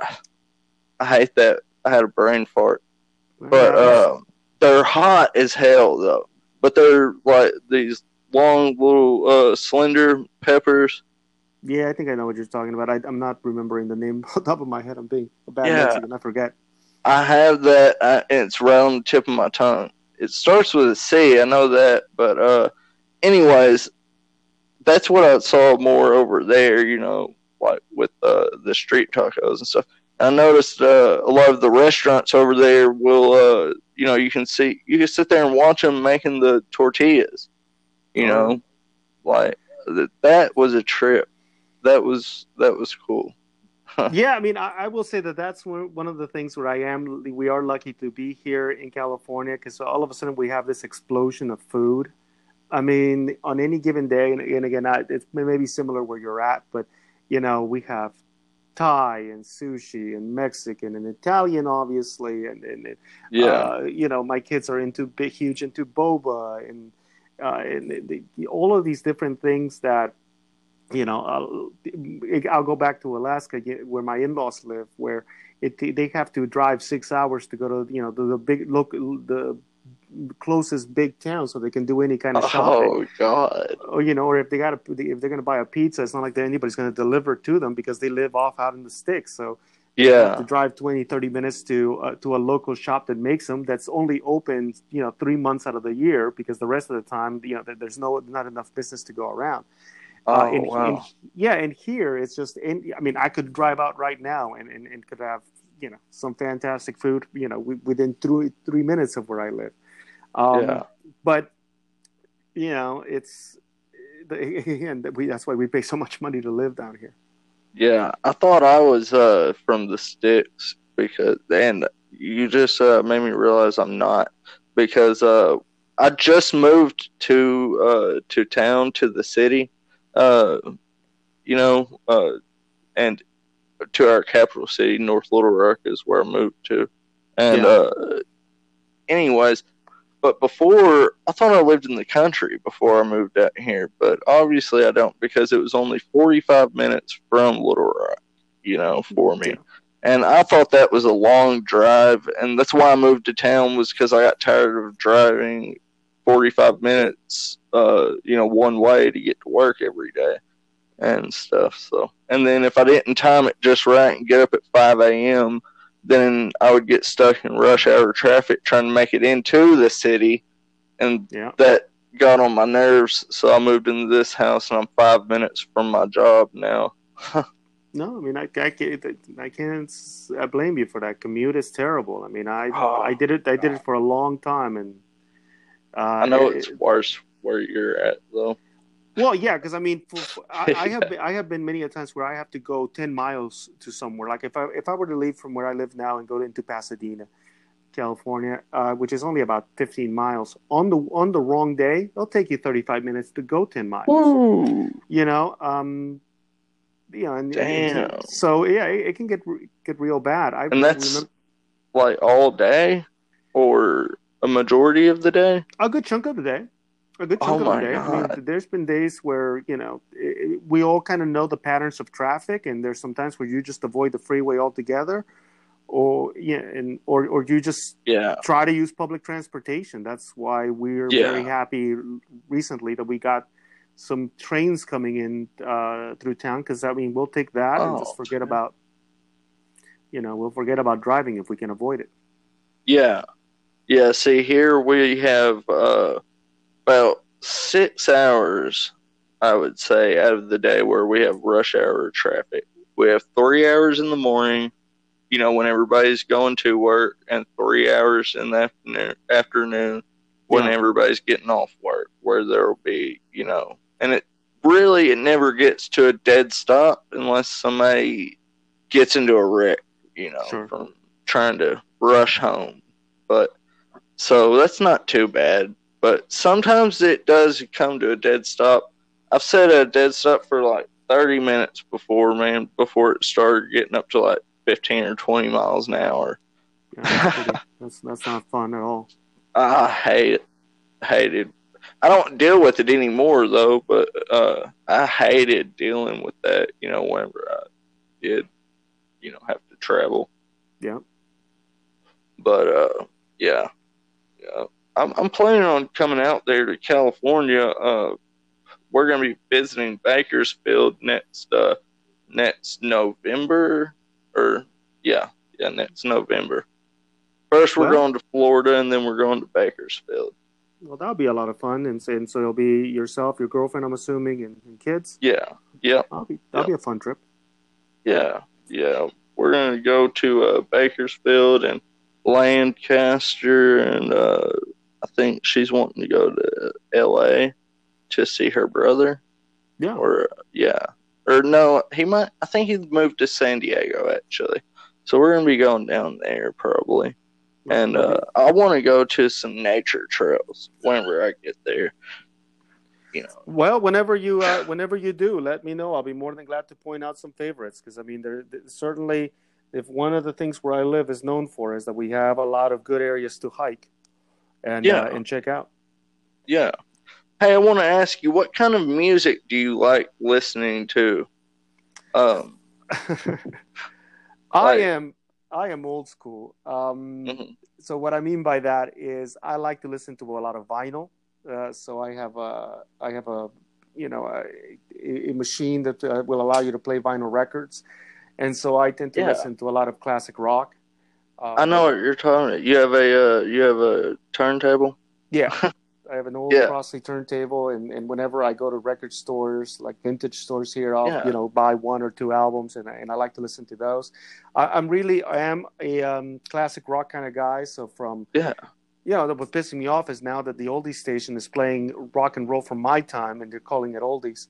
I hate that. I had a brain fart. But um, they're hot as hell, though. But they're like these long, little, uh, slender peppers. Yeah, I think I know what you're talking about. I, I'm not remembering the name off the top of my head. I'm being a bad yeah. Mexican. I forget. I have that, uh, and it's right on the tip of my tongue. It starts with a C. I know that. But uh, anyways, that's what I saw more over there, you know, like with uh, the street tacos and stuff. I noticed uh, a lot of the restaurants over there will, uh, you know, you can see, you can sit there and watch them making the tortillas. You know, oh. like that, that was a trip. That was that was cool. Yeah, I mean, I, I will say that that's one of the things where I am. We are lucky to be here in California because all of a sudden we have this explosion of food. I mean, on any given day, and, and again, I, it may be similar where you're at, but you know, we have Thai and sushi and Mexican and Italian, obviously, and, and yeah, uh, you know, my kids are into big, huge into boba and uh, and the, the, all of these different things that, you know, I'll, I'll go back to Alaska where my in-laws live, where it they have to drive six hours to go to you know the, the big local the closest big town so they can do any kind of shopping. Oh God! Or you know, or if they got to, if they're going to buy a pizza, it's not like anybody's going to deliver to them because they live off out in the sticks. So yeah, they have to drive twenty, thirty minutes to uh, to a local shop that makes them. That's only open, you know, three months out of the year because the rest of the time, you know, there's no not enough business to go around. Oh uh, and, wow! And, yeah, and here it's just. In, I mean, I could drive out right now and, and, and could have you know some fantastic food. You know, within three three minutes of where I live. Um, yeah. But, you know, it's, again, we, that's why we pay so much money to live down here. Yeah, I thought I was uh from the sticks because, and you just uh, made me realize I'm not, because uh I just moved to uh to town, to the city, uh you know uh and to our capital city, North Little Rock is where I moved to, and Yeah. uh anyways, but before, I thought I lived in the country before I moved out here, but obviously I don't, because it was only forty-five minutes from Little Rock, you know, for me. Yeah. And I thought that was a long drive, and that's why I moved to town, was because I got tired of driving forty-five minutes, uh, you know, one way to get to work every day and stuff. So, and then if I didn't time it just right and get up at five a m, then I would get stuck in rush hour traffic trying to make it into the city, and Yeah. that got on my nerves. So I moved into this house, and I'm five minutes from my job now. No, I mean, I, I can't, I can't I blame you for that. Commute is terrible. I mean, I, I Oh, did it, I did God. it for a long time, and I uh, know it's it, worse where you're at, though. well, yeah, because I mean, for, for, I, I have, been, I have been many a times where I have to go ten miles to somewhere. Like if I, if I were to leave from where I live now and go into Pasadena, California, uh, which is only about fifteen miles on the on the wrong day, it'll take you thirty-five minutes to go ten miles. Woo! You know, um, you know, and, and, and Damn. so yeah, it, it can get get real bad. I And that's remember like all day or a majority of the day? a good chunk of the day. A good Oh chunk of the my day. I mean, God. there's been days where you know it, we all kind of know the patterns of traffic, and there's sometimes where you just avoid the freeway altogether, or yeah, and or or you just Yeah. try to use public transportation. That's why we're very Yeah. happy recently that we got some trains coming in uh, through town, because I mean we'll take that and just Oh, forget about you know we'll forget about driving if we can avoid it. yeah. Yeah. See, here we have uh, about six hours, I would say, out of the day where we have rush hour traffic. We have three hours in the morning, you know, when everybody's going to work, and three hours in the afternoon, afternoon when Yeah, everybody's getting off work, where there will be, you know, and it really, it never gets to a dead stop unless somebody gets into a wreck, you know, sure. from trying to rush home. But so that's not too bad. But sometimes it does come to a dead stop. I've set a dead stop for like thirty minutes before, man, before it started getting up to like fifteen or twenty miles an hour. Yeah, that's pretty. That's that's not fun at all. I hate it. Hated. I don't deal with it anymore though, but uh, I hated dealing with that. You know, whenever I did, you know, have to travel. Yeah. But uh, yeah, yeah. I'm I'm planning on coming out there to California. Uh, we're gonna be visiting Bakersfield next uh next November, or yeah, yeah, next November. First, we're Well, going to Florida, and then we're going to Bakersfield. well, that'll be a lot of fun, and, and so it'll be yourself, your girlfriend, I'm assuming, and, and kids. Yeah, yeah, That'll be that'll yeah, be a fun trip. yeah, yeah. We're gonna go to uh, Bakersfield and Lancaster, and uh, I think she's wanting to go to L A to see her brother. Yeah. Or yeah, or no, he might. I think he moved to San Diego actually. So we're gonna be going down there probably, Well, and that'll uh, be I want to go to some nature trails whenever I get there. You know. well. Whenever you uh, whenever you do, let me know. I'll be more than glad to point out some favorites, because I mean, there certainly, if one of the things where I live is known for is that we have a lot of good areas to hike and uh, Yeah, and check out. yeah. Hey, I want to ask you, what kind of music do you like listening to? Um, I like, am I am old school. Um, mm-hmm, so what I mean by that is I like to listen to a lot of vinyl. Uh, so I have a I have a you know a, a machine that uh, will allow you to play vinyl records, and so I tend to yeah, listen to a lot of classic rock. I know Um, what you're talking about. You have a uh, you have a turntable. yeah, I have an old Yeah, Crossley turntable, and, and whenever I go to record stores, like vintage stores here, I'll you yeah, know buy one or two albums, and I, and I like to listen to those. I, I'm really I am a um, classic rock kind of guy. So from yeah, you know what's pissing me off is now that the oldies station is playing rock and roll from my time, and they're calling it oldies.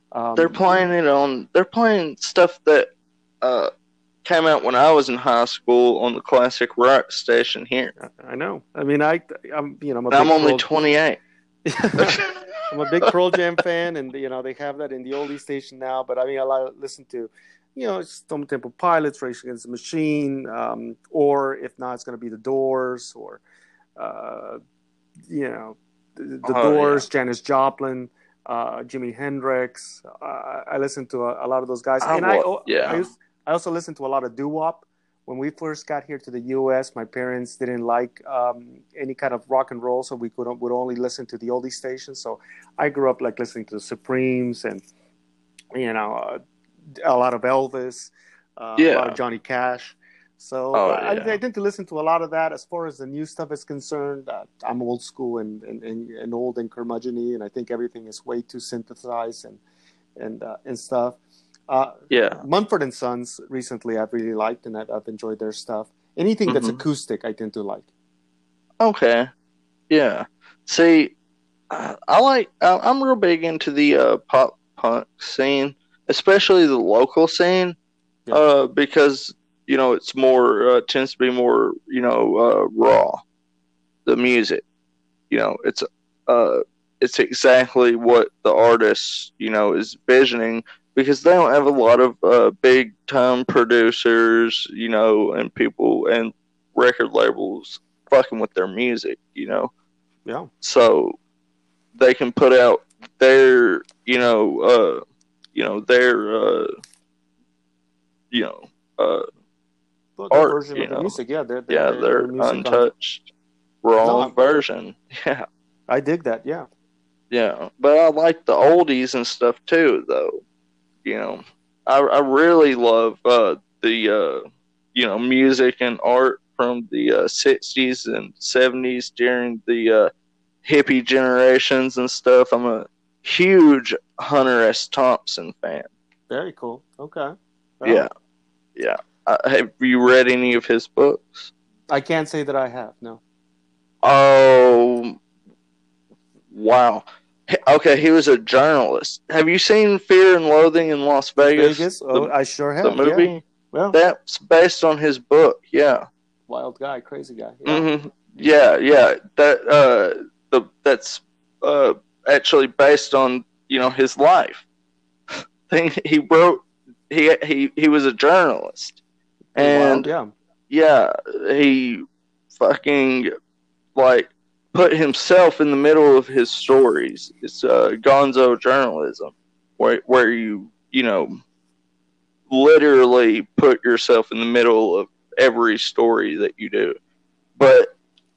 They're Um, playing it on. They're playing stuff that uh, came out when I was in high school on the classic rock station here. I know. I mean, I, I'm, you know, I'm a I'm big only Pearl. twenty-eight. I'm a big Pearl Jam fan, and you know they have that in the oldie station now. But I mean, I like to listen to, you know, Stone Temple Pilots, Rage Against the Machine, um, or if not, it's going to be the Doors, or uh, you know, the, the Oh yeah. Doors, Janis Joplin, uh, Jimi Hendrix. Uh, I listen to a, a lot of those guys, I and I, wa- I, yeah. used, I also listen to a lot of doo wop. When we first got here to the U S, my parents didn't like um, any kind of rock and roll, so we could would only listen to the oldie stations. So I grew up like listening to the Supremes and you know uh, a lot of Elvis, uh, a lot Yeah. of Johnny Cash. So Oh I, yeah. I tend to listen to a lot of that. As far as the new stuff is concerned, uh, I'm old school and, and, and, and old and curmudgeon-y, and I think everything is way too synthesized and and uh, and stuff. Uh, Yeah. Mumford and Sons recently I've really liked, and I've, I've enjoyed their stuff. Anything that's Mhm. acoustic I tend to like. Okay. Yeah. See, uh, I like. I, I'm real big into the uh, pop punk scene, especially the local scene, Yeah. uh, because you know it's more uh, tends to be more you know uh, raw. The music, you know, it's uh, it's exactly what the artist you know is visioning because they don't have a lot of uh, big time producers, you know, and people and record labels fucking with their music, you know. Yeah. So they can put out their, you know, uh, you know, their, uh, you know, uh, Well, their art, version you of the know, music, yeah, their their yeah, their, their their music on. untouched, No, raw I'm, version, yeah, I dig that. Yeah. yeah. But I like the oldies and stuff too, though. You know, I I really love uh, the uh, you know music and art from the uh, sixties and seventies during the uh, hippie generations and stuff. I'm a huge Hunter S. Thompson fan. Very cool. Okay. Yeah, Well, yeah. Uh, have you read any of his books? I can't say that I have. No. Oh, wow. H- Okay, he was a journalist. Have you seen Fear and Loathing in Las Las Vegas? Vegas? Oh, The I sure the have. Yeah. movie? Well, That's based on his book. Yeah. wild guy, crazy guy. Yeah. hmm Yeah, yeah. That uh, the that's uh actually based on you know his life. Thing he wrote. He he he was a journalist, Pretty wild. and Yeah. yeah, he fucking like put himself in the middle of his stories. It's uh, gonzo journalism, where where you you know literally put yourself in the middle of every story that you do. But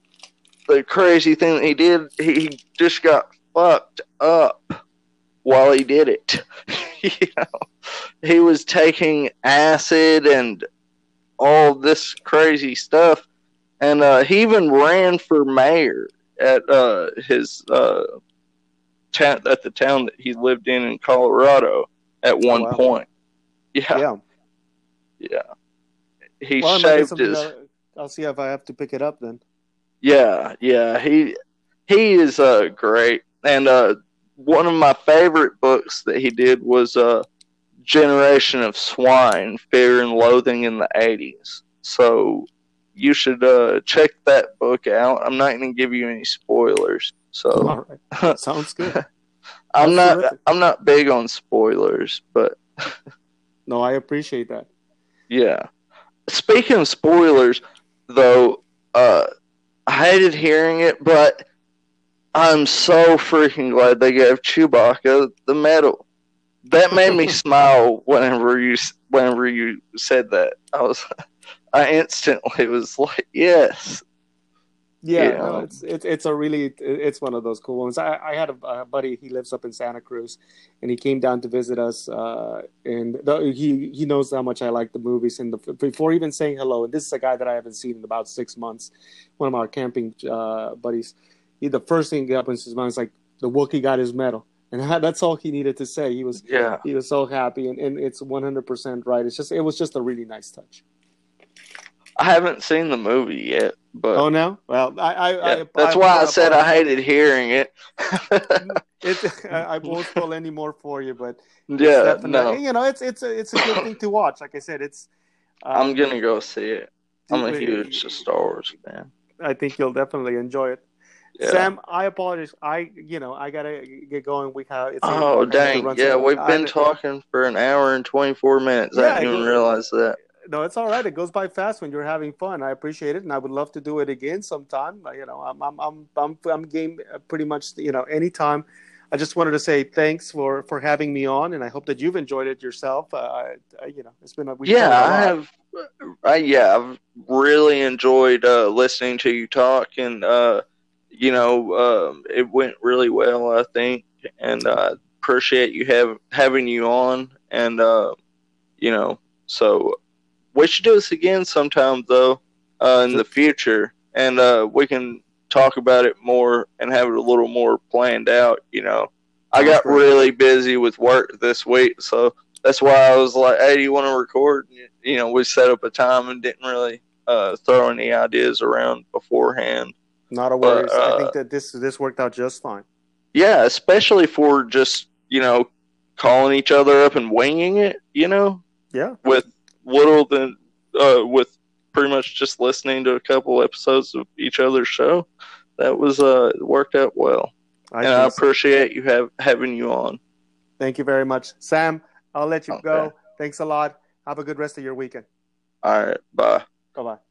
the crazy thing that he did, he just got fucked up while he did it. you know, he was taking acid and all this crazy stuff, and uh, he even ran for mayor at uh, his uh, town at the town that he lived in in Colorado at Oh one wow. point. Yeah, Yeah. yeah. He Well, it might be shaved something his. that I'll see if I have to pick it up then. Yeah, yeah. He he is uh, great, and uh, one of my favorite books that he did was uh, Generation of Swine: Fear and Loathing in the eighties. So you should uh, check that book out. I'm not going to give you any spoilers. So All right. Sounds good. I'm That's not terrific. I'm not big on spoilers, but No, I appreciate that. yeah. Speaking of spoilers, though, uh, I hated hearing it, but I'm so freaking glad they gave Chewbacca the medal. That made me smile whenever you whenever you said that. I was I instantly was like, yes. Yeah, You no, know. it's it's it's a really it's one of those cool ones. I, I had a, a buddy. He lives up in Santa Cruz, and he came down to visit us. Uh, and the, he he knows how much I like the movies. And the, before even saying hello, and this is a guy that I haven't seen in about six months. One of our camping uh, buddies. He the first thing that happens to his mind is like the Wookiee got his medal, and that's all he needed to say. He was Yeah. he was so happy, and, and it's one hundred percent right. It's just it was just a really nice touch. I haven't seen the movie yet, but Oh no, well I I, yeah, I that's I, why I I said I apologize. hated hearing it. It, I won't spoil any more for you, but it's Yeah, definitely, no, you know, it's it's a it's a good thing to watch. Like I said, it's. I'm Um, gonna go see it. I'm a huge Star Wars fan. I think you'll definitely enjoy it. Yeah. Sam, I apologize. I, you know, I gotta get going. We have it's eight Oh o'clock. I have to dang, run. yeah, So, we've been I, talking for an hour and twenty-four minutes. I yeah, didn't I even go. realize that. No, it's all right. It goes by fast when you're having fun. I appreciate it, and I would love to do it again sometime. Uh, You know, I'm, I'm, I'm, I'm, I'm game uh, pretty much. You know, anytime. I just wanted to say thanks for for having me on, and I hope that you've enjoyed it yourself. Uh, I, I- you know, it's been a, we've Yeah, covered a I lot. have. I yeah, I've really enjoyed uh, listening to you talk, and uh, you know, um, it went really well, I think, and uh, appreciate you have having you on, and uh, you know, so we should do this again sometime though, uh, in the Just future, and uh, we can talk about it more and have it a little more planned out. You know, I sounds got great. really busy with work this week, so that's why I was like, "Hey, do you want to record?" You know, we set up a time and didn't really uh, throw any ideas around beforehand, Not a but worries. I uh, think that this this worked out just fine. yeah, especially for just you know calling each other up and winging it. You know, Yeah, with little than uh, with pretty much just listening to a couple episodes of each other's show. That was uh worked out well, I and I think so. appreciate you have having you on. Thank you very much, Sam. I'll let you Okay, go. Thanks a lot. Have a good rest of your weekend. all right, bye. Bye bye.